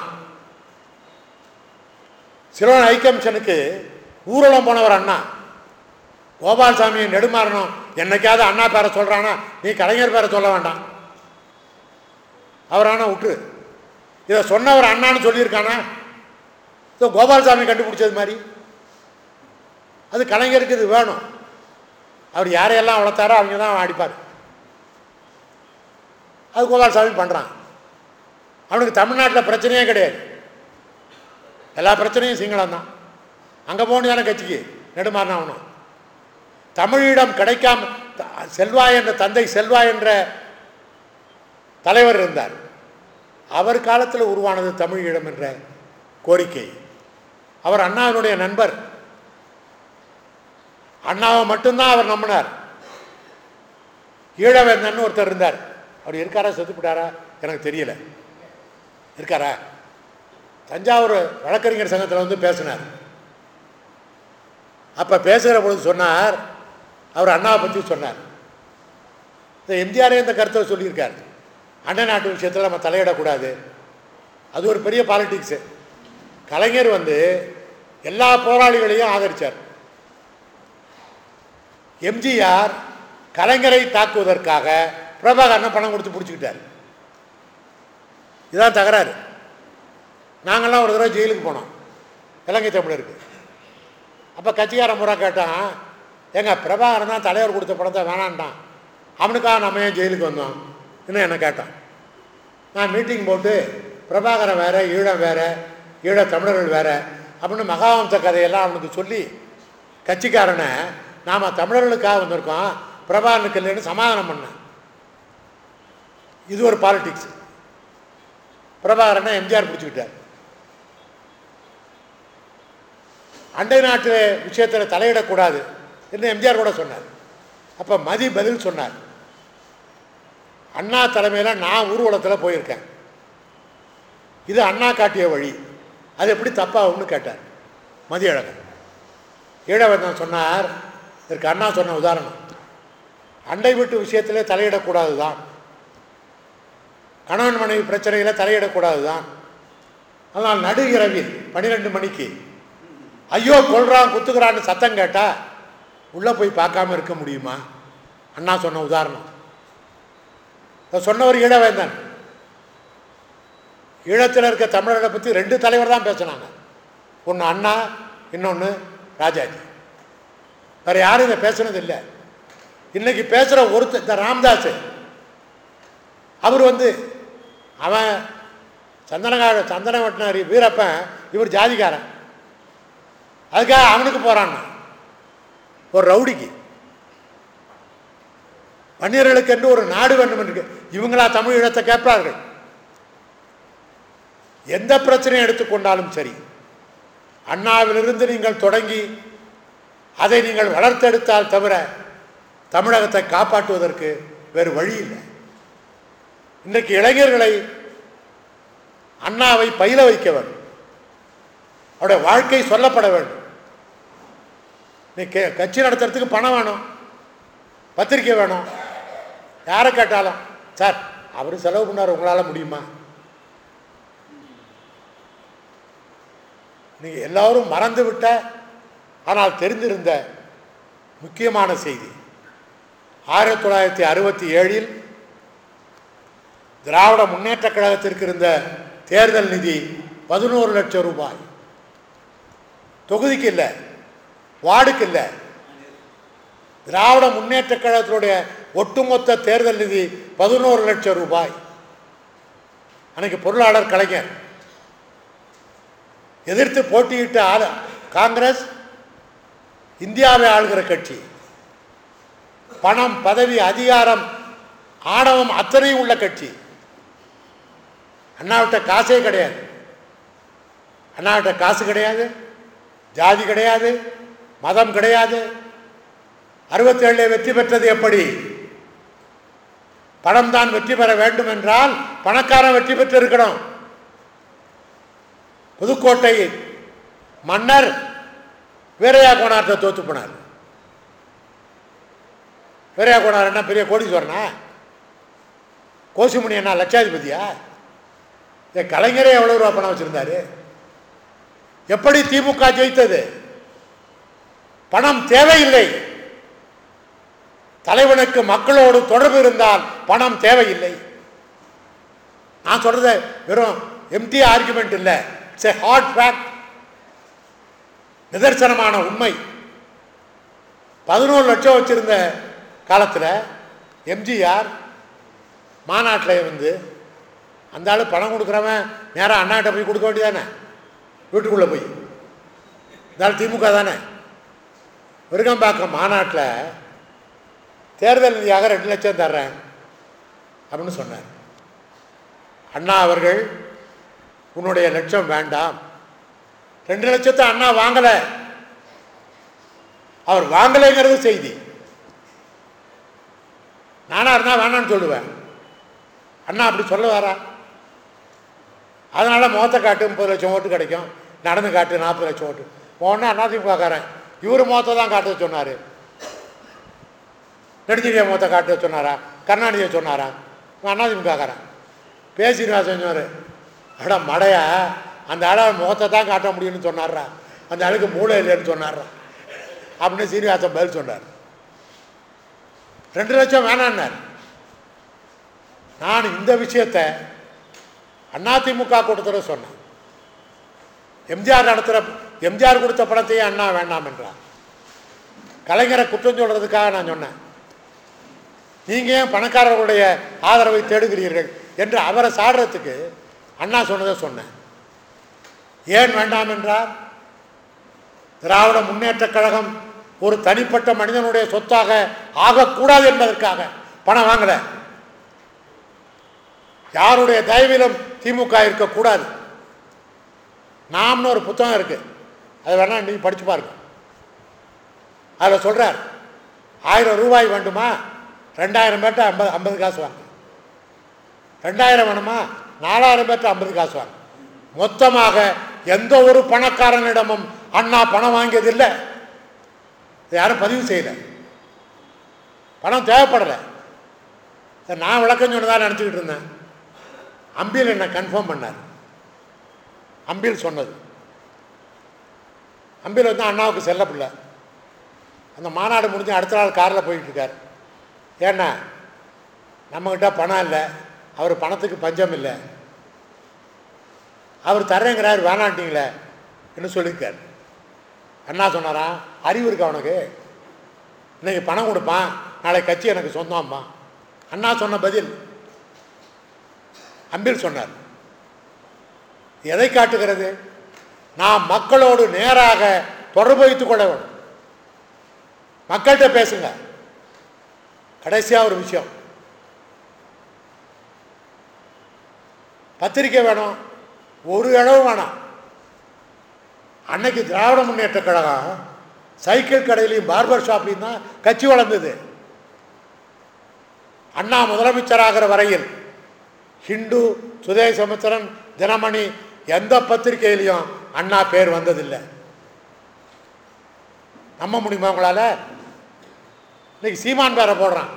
சிலோன் ஐக்கமிஷனுக்கு ஊர்வலம் போனவர் அண்ணா. கோபால்சாமி நெடுமாறனும் என்னைக்காவது அண்ணா பேரை சொல்றானா, நீ கலைஞர் பேரை சொல்ல வேண்டாம், அவர் ஆனா விட்டுரு. இதை சொன்னவர் அண்ணான்னு சொல்லியிருக்கானா? கோபால்சாமி கண்டுபிடிச்சது மாதிரி. அது கலைஞருக்கு இது வேணும். அவர் யாரையெல்லாம் வளர்த்தாரோ அவங்க தான் அடிப்பார். அது கோபால்சாமி பண்ணுறான். அவனுக்கு தமிழ்நாட்டில் பிரச்சனையே கிடையாது. எல்லா பிரச்சனையும் சிங்களம் தான். அங்கே போகணும் தானே கட்சிக்கு நெடுமாறன் ஆகணும். தமிழிடம் கிடைக்காம செல்வாய் என்ற தந்தை செல்வாய் என்ற தலைவர் இருந்தார். அவர் காலத்தில் உருவானது தமிழீழம் என்ற கோரிக்கை. அவர் அண்ணாவினுடைய நண்பர். அண்ணாவை மட்டும்தான் அவர் நம்பினார். ஈழவேந்தன் ஒருத்தர் இருந்தார். அவர் இருக்காரா செத்துப்பிட்டாரா எனக்கு தெரியல. இருக்காரா? தஞ்சாவூர் வழக்கறிஞர் சங்கத்தில் வந்து பேசினார். அப்போ பேசுகிற பொழுது சொன்னார், அவர் அண்ணாவை பற்றி சொன்னார். இந்த எம்ஜிஆரே இந்த கருத்தை சொல்லியிருக்கார். அண்ணன் நாட்டு விஷயத்தில் நம்ம தலையிடக்கூடாது, அது ஒரு பெரிய பாலிட்டிக்ஸு. கலைஞர் வந்து எல்லா போராளிகளையும் ஆதரித்தார். எம்ஜிஆர் கலைஞரை தாக்குவதற்காக பிரபாகரனை பணம் கொடுத்து பிடிச்சிக்கிட்டார். இதுதான் தகராறு. நாங்கள்லாம் ஒரு தடவை ஜெயிலுக்கு போனோம் இலங்கை தமிழருக்கு. அப்போ கட்சிக்காரன் முறை கேட்டான், எங்க பிரபாகரன் தான் தலைவர் கொடுத்த பணத்தை வேணான்ட்டான், அவனுக்காக நம்ம ஏன் ஜெயிலுக்கு வந்தோம் இன்னும் என்ன கேட்டான். நான் மீட்டிங் போட்டு பிரபாகரன் வேற, ஈழம் வேற, ஈழ தமிழர்கள் வேற அப்படின்னு மகாவம்ச கதையெல்லாம் அவனுக்கு சொல்லி கட்சிக்காரனை நாம் தமிழர்களுக்காக வந்திருக்கோம், பிரபாகரனுக்கு இல்லைன்னு சமாதானம் பண்ணேன். இது ஒரு பாலிட்டிக்ஸ். பிரபாகரனை எம்ஜிஆர் பிடிச்சிக்கிட்டார். அண்டை நாட்டு விஷயத்தில் தலையிடக்கூடாது என்று எம்ஜிஆர் கூட சொன்னார். அப்போ மதி பதில் சொன்னார், அண்ணா தலைமையில் நான் ஊர்வலத்தில் போயிருக்கேன், இது அண்ணா காட்டிய வழி, அது எப்படி தப்பாகும்னு கேட்டார் மதியழகன். ஈழவன் சொன்னார், இதற்கு அண்ணா சொன்ன உதாரணம், அண்டை வீட்டு விஷயத்திலே தலையிடக்கூடாது தான், கணவன் மனைவி பிரச்சனையில் தலையிடக்கூடாது தான். ஆனால் நடு இரவில் பன்னிரெண்டு மணிக்கு ஐயோ கொல்றான் குத்துக்கிறான்னு சத்தம் கேட்டால் உள்ளே போய் பார்க்காம இருக்க முடியுமா? அண்ணா சொன்ன உதாரணம் சொன்னவர் ஈழவேந்தன். ஈழத்தில் இருக்க தமிழரை பற்றி ரெண்டு தலைவர் தான் பேசினாங்க. ஒன்று அண்ணா, இன்னொன்று ராஜாஜி. வேறு யாரும் இதை பேசுனது இல்லை. இன்னைக்கு பேசுகிற ஒருத்தர் இந்த ராமதாஸ், அவர் வந்து அவன் சந்தனகார சந்தன வெட்டினார் வீரப்பன், இவர் ஜாதிக்காரன். அதுக்காக அவனுக்கு போகிறான் ஒரு ரவுடிக்கு. வன்னியர்களுக்கு என்று ஒரு நாடு வேண்டும் என்று இவங்களா தமிழ் ஈழத்தை கேட்பார்கள். எந்த பிரச்சனையை எடுத்துக்கொண்டாலும் சரி, அண்ணாவிலிருந்து நீங்கள் தொடங்கி அதை நீங்கள் வளர்த்தெடுத்தால் தவிர தமிழகத்தை காப்பாற்றுவதற்கு வேறு வழி இல்லை. இன்றைக்கு இளைஞர்களை அண்ணாவை பயில வைக்க வேண்டும். அவருடைய வாழ்க்கை சொல்லப்பட வேண்டும். இன்னைக்கு கட்சி நடத்துறதுக்கு பணம் வேணும், பத்திரிக்கை வேணும். யாரை கேட்டாலும் சார் அவர் செலவு பண்ணார், உங்களால் முடியுமா? நீங்கள் எல்லாரும் மறந்து விட்ட ஆனால் தெரிந்திருந்த முக்கியமான செய்தி, ஆயிரத்தி தொள்ளாயிரத்தி அறுபத்தி ஏழில் திராவிட முன்னேற்ற கழகத்திற்கு இருந்த தேர்தல் நிதி பதினோரு லட்சம் ரூபாய். தொகுதிக்கு இல்லை, வார்டுக்கு இல்லை, திராவிட முன்னேற்ற கழகத்தினுடைய ஒட்டுமொத்த தேர்தல் நிதி பதினோரு லட்சம் ரூபாய். அன்னைக்கு பொருளாளர் கலைஞர் எதிர்த்து போட்டியிட்ட ஆள காங்கிரஸ் இந்தியாவை ஆளுகிற கட்சி. பணம், பதவி, அதிகாரம், ஆணவம் அத்தனையும் உள்ள கட்சி. அண்ணாவிட்ட காசே கிடையாது. அண்ணாவிட்ட காசு கிடையாது, ஜாதி கிடையாது, மதம் கிடையாது. அறுபத்தி ஏழுல வெற்றி பெற்றது எப்படி? பணம் தான் வெற்றி பெற வேண்டும் என்றால் பணக்காரன் வெற்றி பெற்று இருக்கணும். புதுக்கோட்டை மன்னர் வீரையா கோனார்ட்ட தோத்து போனார். வீரையா கோனார் என்ன பெரிய கோடீஸ்வரனா? கோசிமுனி என்ன லட்சாதிபதியா? கலைஞரே எவ்வளவு ரூபா பணம் வச்சிருந்தாரு? எப்படி திமுக ஜெயித்தது? பணம் தேவையில்லை. தலைவனுக்கு மக்களோடு தொடர்பு இருந்தால் பணம் தேவையில்லை. நான் சொல்றது வெறும் எம்டி ஆர்குமெண்ட் இல்லை, இட்ஸ் எ ஹார்ட் ஃபேக்ட், நிதர்சனமான உண்மை. பதினோரு லட்சம் வச்சிருந்த காலத்தில் எம்ஜிஆர் மாநாட்டில் வந்து அந்த ஆள் பணம் கொடுக்குறவன் நேராக அண்ணாட்ட போய் கொடுக்க வேண்டியதானே, வீட்டுக்குள்ளே போய். இந்த ஆள் திமுக தானே. விருகம்பாக்கம் மாநாட்டில் தேர்தல் நிதியாக ரெண்டு லட்சம் தர்றேன் அப்படின்னு சொன்னார். அண்ணா அவர்கள் உன்னுடைய லட்சம் வேண்டாம், ரெண்டு லட்சத்தை அண்ணா வாங்கலை. அவர் வாங்கலைங்கிறது செய்தி. நானா இருந்தா வேணான்னு சொல்லுவேன். அண்ணா அப்படி சொல்ல வரா? அதனால முகத்தை காட்டு முப்பது லட்சம் ஓட்டு கிடைக்கும், நடந்து காட்டு நாற்பது லட்சம் ஓட்டு. உடனே அதிமுக காரன் இவர் முகத்தை தான் காட்ட சொன்னார். நெடுஞ்செழிய முகத்தை காட்ட சொன்னாரா? கருணாநிதியை சொன்னாரா? அதிமுக காரன் பே சீனிவாசன் சொன்னார், அடா மடையா அந்த ஆள முகத்தை தான் காட்ட முடியும்னு சொன்னார்ரா, அந்த ஆளுக்கு மூளை இல்லைன்னு சொன்னார்ரா அப்படின்னு சீனிவாசன் பதில் சொன்னார். ரெண்டு லட்சம் வேணான்னார். நான் இந்த விஷயத்தை அதிமுக கூட்டத்தில் சொன்னேன். எம்ஜிஆர் நடத்துகிற எம்ஜிஆர் கொடுத்த பணத்தையே அண்ணா வேண்டாம் என்றார். கலைஞரை குற்றம் சொல்றதுக்காக நான் சொன்னேன், நீங்கள் ஏன் பணக்காரர்களுடைய ஆதரவை தேடுகிறீர்கள் என்று அவரை சாடுறதுக்கு அண்ணா சொன்னதை சொன்னேன். ஏன் வேண்டாம் என்றார்? திராவிட முன்னேற்ற கழகம் ஒரு தனிப்பட்ட மனிதனுடைய சொத்தாக ஆகக்கூடாது என்பதற்காக பணம் வாங்கல. யாருடைய தயவிலும் திமுக இருக்கக்கூடாது. நாம்னு ஒரு புத்தகம் இருக்கு, அதை வேணா நீங்க படிச்சு பாருங்க. அதில் சொல்றார், ஆயிரம் ரூபாய் வேண்டுமா, ரெண்டாயிரம் பேர்ட்ட ஐம்பது ஐம்பது காசு வாங்க. ரெண்டாயிரம் வேணுமா, நாலாயிரம் பேர்ட்ட ஐம்பது காசு வாங்க. மொத்தமாக எந்த ஒரு பணக்காரனிடமும் அண்ணா பணம் வாங்கியதில்லை. யாரும் பதிவு செய்யலை. பணம் தேவைப்படலை. நான் விளக்கம் சொன்னதான் நினச்சிக்கிட்டு இருந்தேன். அம்பில் என்ன கன்ஃபார்ம் பண்ணார். அம்பில் சொன்னது, அம்பில் வந்து அண்ணாவுக்கு செல்ல பிள்ளை. அந்த மாநாடு முடிஞ்சு அடுத்த நாள் காரில் போயிட்டுருக்கார். ஏன்னா நம்மக்கிட்ட பணம் இல்லை, அவர் பணத்துக்கு பஞ்சம் இல்லை, அவர் தர்றேங்கிறார் வேணான்ட்டிங்களே என்ன சொல்லியிருக்கார். அண்ணா சொன்னாராம், அறிவு இருக்கா அவனுக்கு, இன்னைக்கு பணம் கொடுப்பான், நாளை கட்சி எனக்கு சொந்தம்மா. அண்ணா சொன்ன பதில் அம்பில் சொன்னார். எதை காட்டுகிறது? நாம் மக்களோடு நேராக தொடர்பு வைத்துக் கொள்ள வேண்டும். மக்கள்கிட்ட பேசுங்க. கடைசியாக ஒரு விஷயம், பத்திரிக்கை வேணும், ஒரு இளவு வேணாம். அன்னைக்கு திராவிட முன்னேற்ற கழகம் சைக்கிள் கடையிலையும் பார்பர் ஷாப்லையும் தான் கட்சி வளர்ந்தது. அண்ணா முதலமைச்சராகிற வரையில் ஹிந்து, சுதேசமித்திரன், தினமணி எந்த பத்திரிகையிலையும் அண்ணா பேர் வந்ததில்லை. நம்ப முடியுமா உங்களால்? இன்னைக்கு சீமான் பேரை போடுறான்,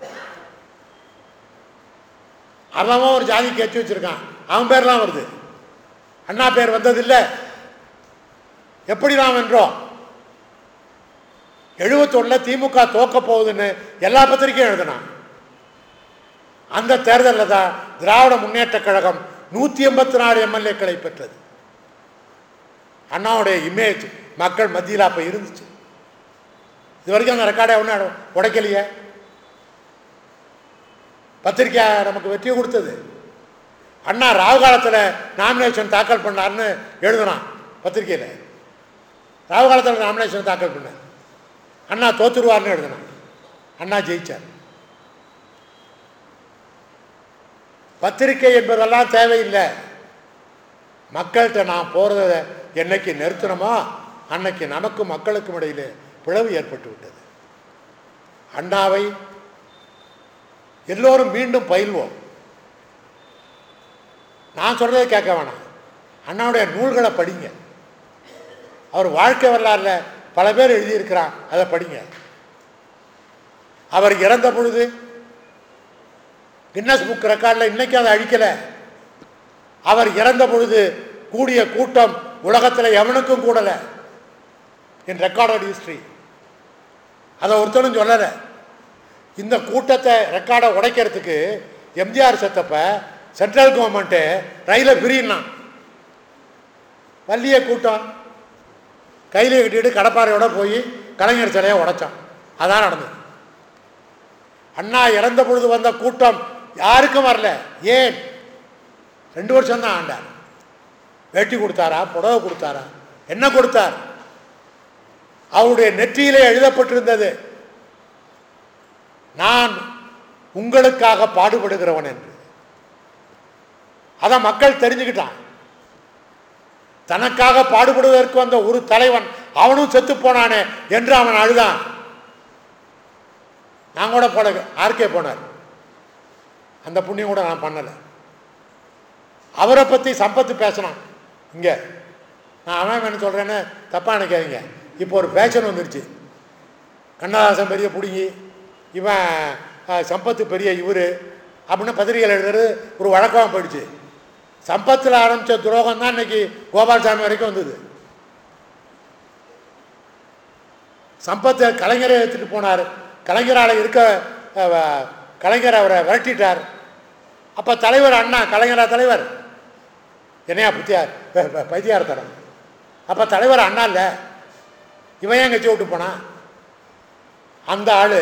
அவன் ஒரு ஜாதி கேச்சு வச்சிருக்கான், அவன் பேர்லாம் வருது, அண்ணா பேர் வந்ததில்லை. எப்படி நாம் வென்றோம்? எழுபத்தொன்னுல திமுக தோக்க போகுதுன்னு எல்லா பத்திரிகையும் எழுதினான். அந்த தேர்தலில் தான் திராவிட முன்னேற்ற கழகம் நூற்றி எண்பத்தி நாலு எம்எல்ஏக்களை பெற்றது. அண்ணாவுடைய இமேஜ் மக்கள் மத்தியில் அப்போ இருந்துச்சு. இது வரைக்கும் அந்த ரெக்கார்டை ஒன்றும் உடைக்கலையே. பத்திரிக்கை நமக்கு வெற்றியை கொடுத்தது. அண்ணா ராகு காலத்தில் நாமினேஷன் தாக்கல் பண்ணார்னு எழுதுனான் பத்திரிகையில். ராகு காலத்தில் நாமினேஷன் தாக்கல் பண்ண அண்ணா தோத்துருவார்னு எழுதினான். அண்ணா ஜெயிச்சார். பத்திரிகை என்பதெல்லாம் தேவையில்லை. மக்கள்கிட்ட நான் போகிறத என்னைக்கு நிறுத்தணுமோ அன்னைக்கு நமக்கும் மக்களுக்கும் இடையிலே பிளவு ஏற்பட்டு விட்டது. அண்ணாவை எல்லோரும் மீண்டும் பயில்வோம். நான் சொல்றதை கேட்க வேணாம், அண்ணாவுடைய நூல்களை படிங்க. அவர் வாழ்க்கை வரலாறுல பல பேர் எழுதியிருக்கிறான், அதை படிங்க. அவர் இறந்த பொழுது கின்னஸ் புக் ரெக்கார்டில் இன்னைக்கு அதை அழிக்கலை. அவர் இறந்த பொழுது கூடிய கூட்டம் உலகத்தில் எவனுக்கும் கூடலை இன் ரெக்கார்டட் ஹிஸ்டரி. அதை ஒருத்தனும் சொல்லலை. இந்த கூட்டத்தை ரெக்கார்டை உடைக்கிறதுக்கு எம்ஜிஆர் செத்தப்ப சென்ட்ரல் கவர்மெண்ட்டு ரயிலை பிரியினான். வள்ளிய கூட்டம் கையில் கட்டிட்டு கடப்பாறையோட போய் கலைஞர் சிலையை உடைச்சான். அதான் நடந்தது. அண்ணா இறந்த பொழுது வந்த கூட்டம் யாருக்கும் வரல. ஏன்? ரெண்டு வருஷம் தான் ஆண்டார். வேட்டி கொடுத்தாரா, புடவை கொடுத்தாரா, என்ன கொடுத்தார்? அவருடைய நெற்றியிலே எழுதப்பட்டிருந்தது, நான் உங்களுக்காக பாடுபடுகிறவன் என்று. அதை மக்கள் தெரிஞ்சுக்கிட்டான். தனக்காக பாடுபடுவதற்கு வந்த ஒரு தலைவன் அவனும் செத்து போனானே என்று அவன் அழுதான். நான் கூட போல ஆர்கே போனார், அந்த புண்ணியம் கூட நான் பண்ணலை. அவரை பற்றி சம்பத்து பேசினான். இங்கே நான் அவன் என்ன சொல்கிறேன்னு தப்பாக நினைக்காதீங்க. இப்போ ஒரு ஃபேஷன் வந்துருச்சு. கண்ணதாசன் பெரிய பிடிங்கி, இவன் சம்பத்து பெரிய இவர் அப்படின்னு பத்திரிகையில் எழுதுறது ஒரு வழக்கமாக போயிடுச்சு. சம்பத்தில் ஆரம்பித்த துரோகம் தான் இன்னைக்கு கோபால்சாமி வரைக்கும் வந்தது. சம்பத்தை கலைஞரை எடுத்துட்டு போனார். கலைஞரால் இருக்க கலைஞர் அவரை விரட்டிட்டார். அப்போ தலைவர் அண்ணா, கலைஞரா தலைவர்? என்னையா புத்தியார் பைத்தியார் தரம். அப்போ தலைவர் அண்ணா இல்லை, இவன் ஏன் கட்சி விட்டு போனான்? அந்த ஆள்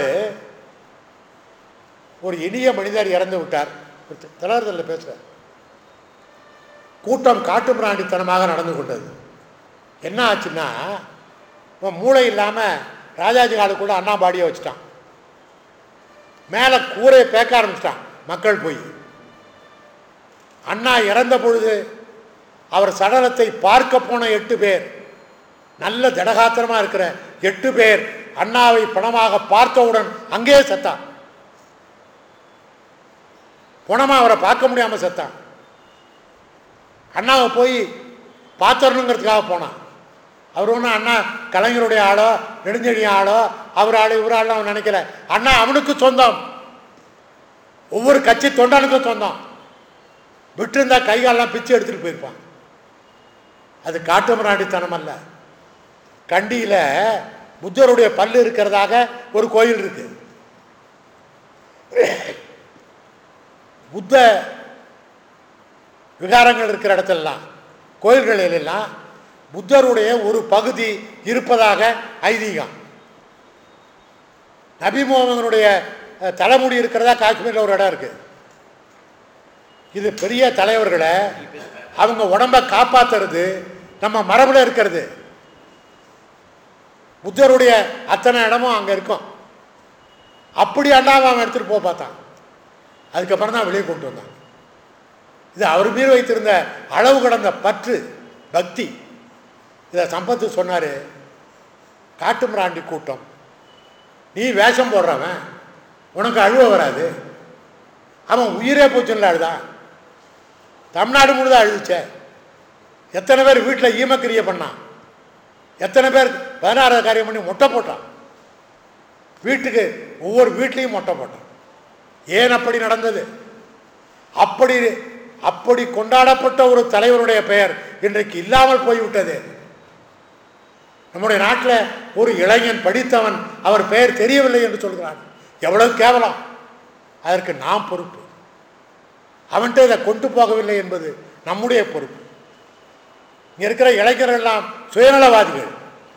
ஒரு இனிய மனிதர் இறந்து விட்டார். தலைவர்களில் பேசுகிறார். கூட்டம் காட்டு மிராண்டித்தனமாக நடந்து கொண்டது. என்ன ஆச்சுன்னா, இவன் மூளை இல்லாமல் ராஜாஜி காலுக்குள்ள அண்ணா பாடியை வச்சுட்டான். மேலே கூரையை பேக்க ஆரம்பிச்சிட்டான் மக்கள் போய். அண்ணா இறந்த பொழுது அவர் சடலத்தை பார்க்க போன எட்டு பேர், நல்ல திடகாத்திரமாக இருக்கிற எட்டு பேர் அண்ணாவை பணமாக பார்த்தவுடன் அங்கேயே செத்தான். பணமாக அவரை பார்க்க முடியாமல் செத்தான். அண்ணாவை போய் பார்த்தரணுங்கிறதுக்காக போனான். அவர் ஒன்றும் அண்ணா கலைஞருடைய ஆளோ நெடுஞ்செழிய ஆளோ அவர் ஆளோ இவர் ஆளோ அவன் நினைக்கல. அண்ணா அவனுக்கு சொந்தம், ஒவ்வொரு கட்சி தொண்டனுக்கும் சொந்தம். விட்டுருந்தா கைகாலெல்லாம் பிச்சு எடுத்துகிட்டு போயிருப்பான். அது காட்டு மிராண்டித்தனம் அல்ல. கண்டியில் புத்தருடைய பல்லு இருக்கிறதாக ஒரு கோயில் இருக்கு. புத்த விகாரங்கள் இருக்கிற இடத்துலலாம், கோயில்களில் எல்லாம் புத்தருடைய ஒரு பகுதி இருப்பதாக ஐதீகம். நபி முகமதுடைய தலைமுடி இருக்கிறதா காஷ்மீரில் ஒரு இடம் இருக்கு. இது பெரிய தலைவர்களை அவங்க உடம்பை காப்பாத்துறது நம்ம மரபுல இருக்கிறது. புத்தருடைய அத்தனை இடமும் அங்கே இருக்கும். அப்படி அண்ணாவை அவன் எடுத்துகிட்டு போக பார்த்தான். அதுக்கப்புறம் தான் வெளியே கொண்டு வந்தான். இது அவர் மீது வைத்திருந்த அளவு கடந்த பற்று, பக்தி. இதை சம்பத்து சொன்னார், காட்டு மிராண்டி கூட்டம், நீ வேஷம் போடுறவன், உனக்கு அழுவ வராது. அவன் உயிரே போச்சுன்னு அழுதான். தமிழ்நாடு முழுதான் அழுதுச்ச. எத்தனை பேர் வீட்டில் ஈமக்கிரியை பண்ணான், எத்தனை பேர் பதினாறாவது காரியம் பண்ணி மொட்டை போட்டான். வீட்டுக்கு ஒவ்வொரு வீட்லேயும் மொட்டை போட்டான். ஏன் அப்படி நடந்தது? அப்படி அப்படி கொண்டாடப்பட்ட ஒரு தலைவருடைய பெயர் இன்றைக்கு இல்லாமல் போய்விட்டது. நம்முடைய நாட்டில் ஒரு இளைஞன் படித்தவன், அவர் பெயர் தெரியவில்லை என்று சொல்கிறான். எவ்வளவு கேவலம்! அதற்கு நாம் பொறுப்பு. அவன்கிட்ட இதை கொண்டு போகவில்லை என்பது நம்முடைய பொறுப்பு. இங்கே இருக்கிற இளைஞர்கள் எல்லாம் சுயநலவாதிகள்.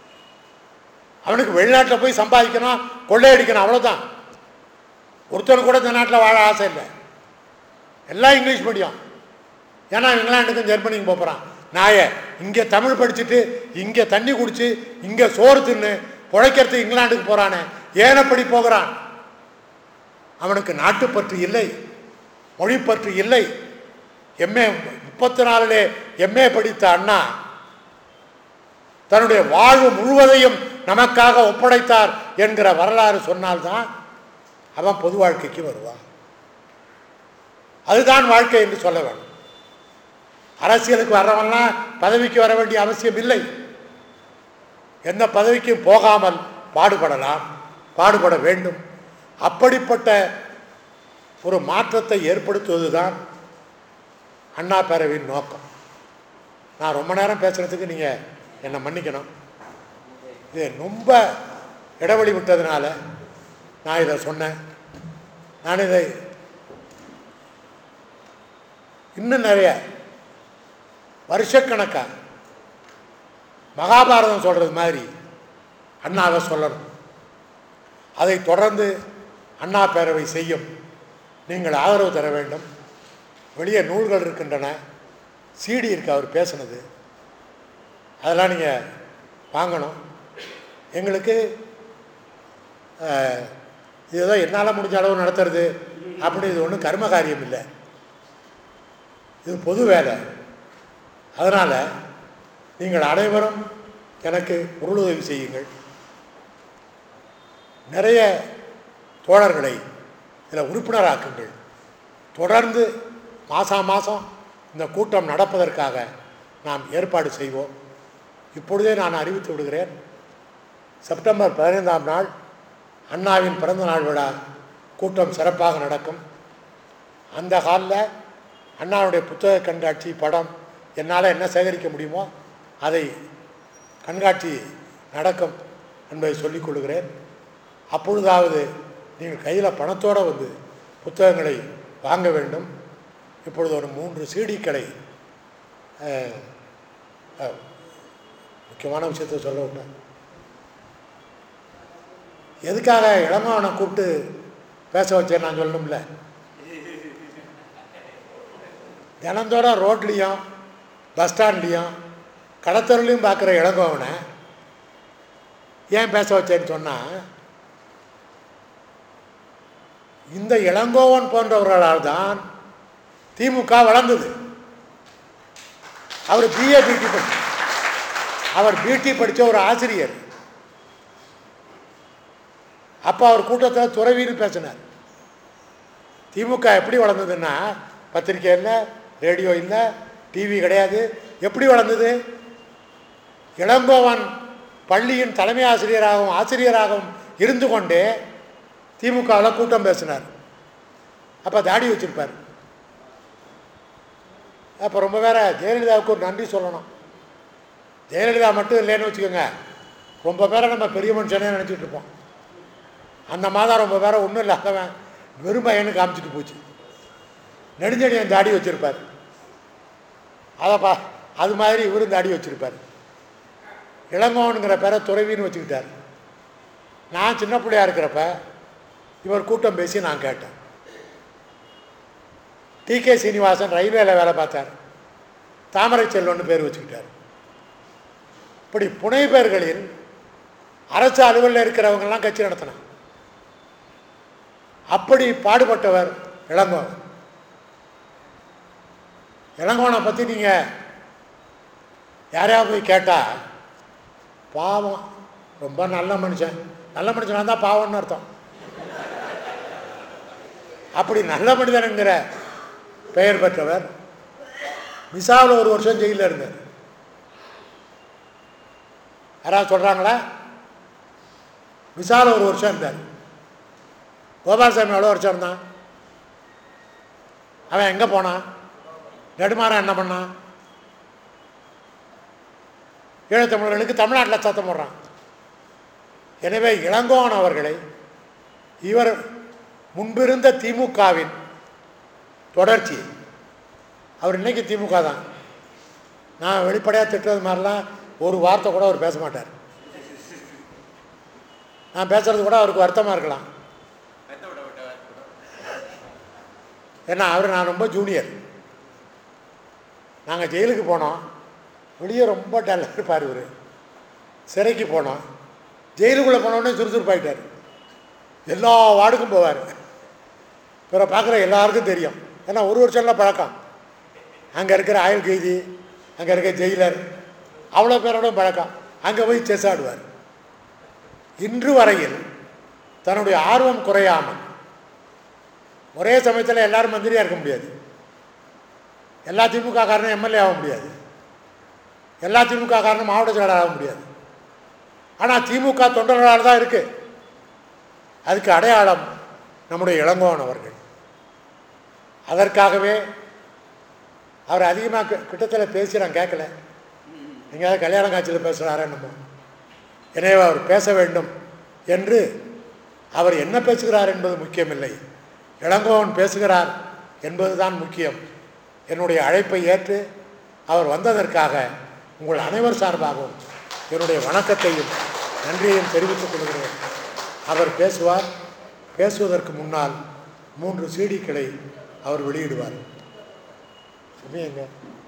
அவனுக்கு வெளிநாட்டில் போய் சம்பாதிக்கணும், கொள்ளையடிக்கணும், அவ்வளோதான். ஒருத்தர் கூட இந்த நாட்டில் வாழ ஆசை இல்லை. எல்லாம் இங்கிலீஷ் மீடியம். ஏன்னா இங்கிலாந்துக்கும் ஜெர்மனிக்கும் போகிறான். நாய இங்கே தமிழ் படிச்சுட்டு இங்கே தண்ணி குடிச்சு இங்கே சோறு தின்னு பிழைக்கிறதுக்கு இங்கிலாந்துக்கு போகிறானே, ஏன் அப்படி போகிறான்? அவனுக்கு நாட்டுப்பற்று இல்லை, மொழிப்பற்று இல்லை. எம்ஏ முப்பத்தி நாலுலே எம்ஏ படித்த அண்ணா தன்னுடைய வாழ்வு முழுவதையும் நமக்காக ஒப்படைத்தார் என்கிற வரலாறு சொன்னால்தான் அவன் பொது வாழ்க்கைக்கு வருவான். அதுதான் வாழ்க்கை என்று சொல்ல வேண்டும். அரசியலுக்கு வர்றவன்லாம் பதவிக்கு வர வேண்டிய அவசியம் இல்லை. எந்த பதவிக்கும் போகாமல் பாடுபடலாம், பாடுபட வேண்டும். அப்படிப்பட்ட ஒரு மாற்றத்தை ஏற்படுத்துவதுதான் அண்ணா பேரவையின் நோக்கம். நான் ரொம்ப நேரம் பேசுகிறதுக்கு நீங்கள் என்னை மன்னிக்கணும். இது ரொம்ப இடைவெளி விட்டதுனால நான் இதை சொன்னேன். நான் இதை இன்னும் நிறைய வருஷக்கணக்காக மகாபாரதம் சொல்கிறது மாதிரி அண்ணாவை சொல்லணும். அதை தொடர்ந்து அண்ணா பேரவை செய்யும். நீங்கள் ஆதரவு தர வேண்டும். வெளியே நூல்கள் இருக்கின்றன, சிடி இருக்கு அவர் பேசுனது, அதெல்லாம் நீங்கள் வாங்கணும். எங்களுக்கு இதுதான் என்னால் முடிஞ்ச அளவு நடத்துறது அப்படி இது ஒன்றும் கர்ம காரியம் இல்லை, இது பொது வேலை. அதனால் நீங்கள் அனைவரும் எனக்கு பொருளுதவி செய்யுங்கள். நிறைய தோழர்களை இதில் உறுப்பினராக்குங்கள். தொடர்ந்து மாதம் மாதம் இந்த கூட்டம் நடப்பதற்காக நாம் ஏற்பாடு செய்வோம். இப்பொழுதே நான் அறிவித்து விடுகிறேன். செப்டம்பர் பதினைந்தாம் நாள் அண்ணாவின் பிறந்த நாள் விழா கூட்டம் சிறப்பாக நடக்கும். அந்த ஹாலில் அண்ணாவுடைய புத்தக கண்காட்சி, படம், என்னால் என்ன சேகரிக்க முடியுமோ அதை கண்காட்சி நடக்கும் என்பதை சொல்லிக் கொள்கிறேன். அப்பொழுதாவது நீங்கள் கையில் பணத்தோடு வந்து புத்தகங்களை வாங்க வேண்டும். இப்பொழுது ஒரு மூன்று சீடிக்களை முக்கியமான விஷயத்தை சொல்ல விட்டேன். எதுக்காக இளமாவனை கூப்பிட்டு பேச வச்சேன் நான் சொல்லணும்ல. தினந்தோறும் ரோட்லேயும் பஸ் ஸ்டாண்ட்லேயும் கடத்தருளையும் பார்க்குற இளங்கோவனை ஏன் பேச வச்சேன்னு சொன்னால், இந்த இளங்கோவன் போன்றவர்களால் தான் திமுக வளர்ந்தது. அவர் பிஏ பிடி படி அவர் பிடி படித்த ஒரு ஆசிரியர். அப்போ அவர் கூட்டத்தில் துறவின்னு பேசினார். திமுக எப்படி வளர்ந்ததுன்னா, பத்திரிக்கை இல்லை, ரேடியோ இல்லை, டிவி கிடையாது. எப்படி வளர்ந்தது? இளங்கோவன் பள்ளியின் தலைமை ஆசிரியராகவும் ஆசிரியராகவும் இருந்து கொண்டே திமுகவில் கூட்டம் பேசினார். அப்போ தாடி வச்சுருப்பார். அப்போ ரொம்ப வேற ஜெயலலிதாவுக்கு ஒரு நன்றி சொல்லணும். ஜெயலலிதா மட்டும் இல்லைன்னு வச்சுக்கோங்க, ரொம்ப பேரை நம்ம பெரிய மனுஷனே நினச்சிட்டு இருப்போம். அந்த மாதம் ரொம்ப பேரை ஒன்றும் இல்லாதவன் வெறும் பையனு காமிச்சிட்டு போச்சு. நெடுஞ்செடியன் தாடி வச்சுருப்பார். அதை பா அது மாதிரி இவரும் தாடி வச்சுருப்பார். இளங்கோவனுங்கிற பேரை துறவின்னு வச்சுக்கிட்டார். நான் சின்ன பிள்ளையா இருக்கிறப்ப இவர் கூட்டம் பேசி நான் கேட்டேன். டி கே சீனிவாசன் ரயில்வேல வேலை பார்த்தார். தாமரை செல்வன்னு பேர் வச்சுக்கிட்டார். இப்படி புனை பேர்களில் அரசு அலுவலில் இருக்கிறவங்கெல்லாம் கட்சி நடத்தினான். அப்படி பாடுபட்டவர் இளங்கோவன். இளங்கோவனை பற்றி நீங்கள் யாரையாவது போய் கேட்டால் பாவம், ரொம்ப நல்ல மனுஷன், நல்ல மனுஷனாக இருந்தால் பாவம்னு அர்த்தம். அப்படி நல்ல மனிதனுங்கிற பெயர் பெற்றவர். மிசாவில் ஒரு வருஷம் ஜெயிலில் இருந்தார். யாராவது சொல்கிறாங்களா? மிசாவில் ஒரு வருஷம் இருந்தார். கோபாலசாமி எவ்வளோ வருஷம் இருந்தான்? அவன் எங்கே போனான்? நெடுமாறன் என்ன பண்ணான்? ஈழத்தமிழர்களுக்கு தமிழ்நாட்டில் சத்தம் போடுறான். எனவே இளங்கோவன் அவர்களை இவர் முன்பிருந்த திமுகவின் தொடர்ச்சி. அவர் இன்னைக்கு திமுக தான். நான் வெளிப்படையாக திட்டுறது மாதிரிலாம் ஒரு வார்த்தை கூட அவர் பேச மாட்டார். நான் பேசுறது கூட அவருக்கு வருத்தமாக இருக்கலாம். ஏன்னா அவர் நான் ரொம்ப ஜூனியர். நாங்கள் ஜெயிலுக்கு போனோம். வெளியே ரொம்ப டல்லாக இருப்பார் இவர். சிறைக்கு போனோம். ஜெயிலுக்குள்ளே போனோடனே சுறுசுறுப்பாயிட்டார். எல்லா வார்டுக்கும் போவார். பிற பார்க்குற எல்லாருக்கும் தெரியும். ஏன்னா ஒரு வருஷம்லாம் பழக்கம். அங்கே இருக்கிற ஆயுள் கைதி, அங்கே இருக்கிற ஜெயிலர், அவ்வளோ பேரோட பழக்கம். அங்கே போய் செஸ் ஆடுவார். இன்று வரையில் தன்னுடைய ஆர்வம் குறையாமல், ஒரே சமயத்தில் எல்லாரும் மந்திரியாக இருக்க முடியாது, எல்லா திமுக காரனும் எம்எல்ஏ ஆக முடியாது, எல்லா திமுக காரனும் மாவட்ட செயலாளர் ஆக முடியாது. ஆனால் திமுக தொண்டர்களால் தான் இருக்குது. அதுக்கு அடையாளம் நம்முடைய இளங்கோவன் அவர்கள். அதற்காகவே அவர் அதிகமாக கிட்டத்தில் பேசி நான் கேட்கல. எங்கேயாவது கல்யாண காட்சியில் பேசுகிறாரா நம்ம. எனவே அவர் பேச வேண்டும் என்று அவர் என்ன பேசுகிறார் என்பது முக்கியமில்லை, இளங்கோவன் பேசுகிறார் என்பது தான் முக்கியம். என்னுடைய அழைப்பை ஏற்று அவர் வந்ததற்காக உங்கள் அனைவர் சார்பாகவும் என்னுடைய வணக்கத்தையும் நன்றியையும் தெரிவித்துக் கொள்கிறேன். அவர் பேசுவார். பேசுவதற்கு முன்னால் மூன்று சீடிக்களை அவர் வெளியிடுவார். எங்க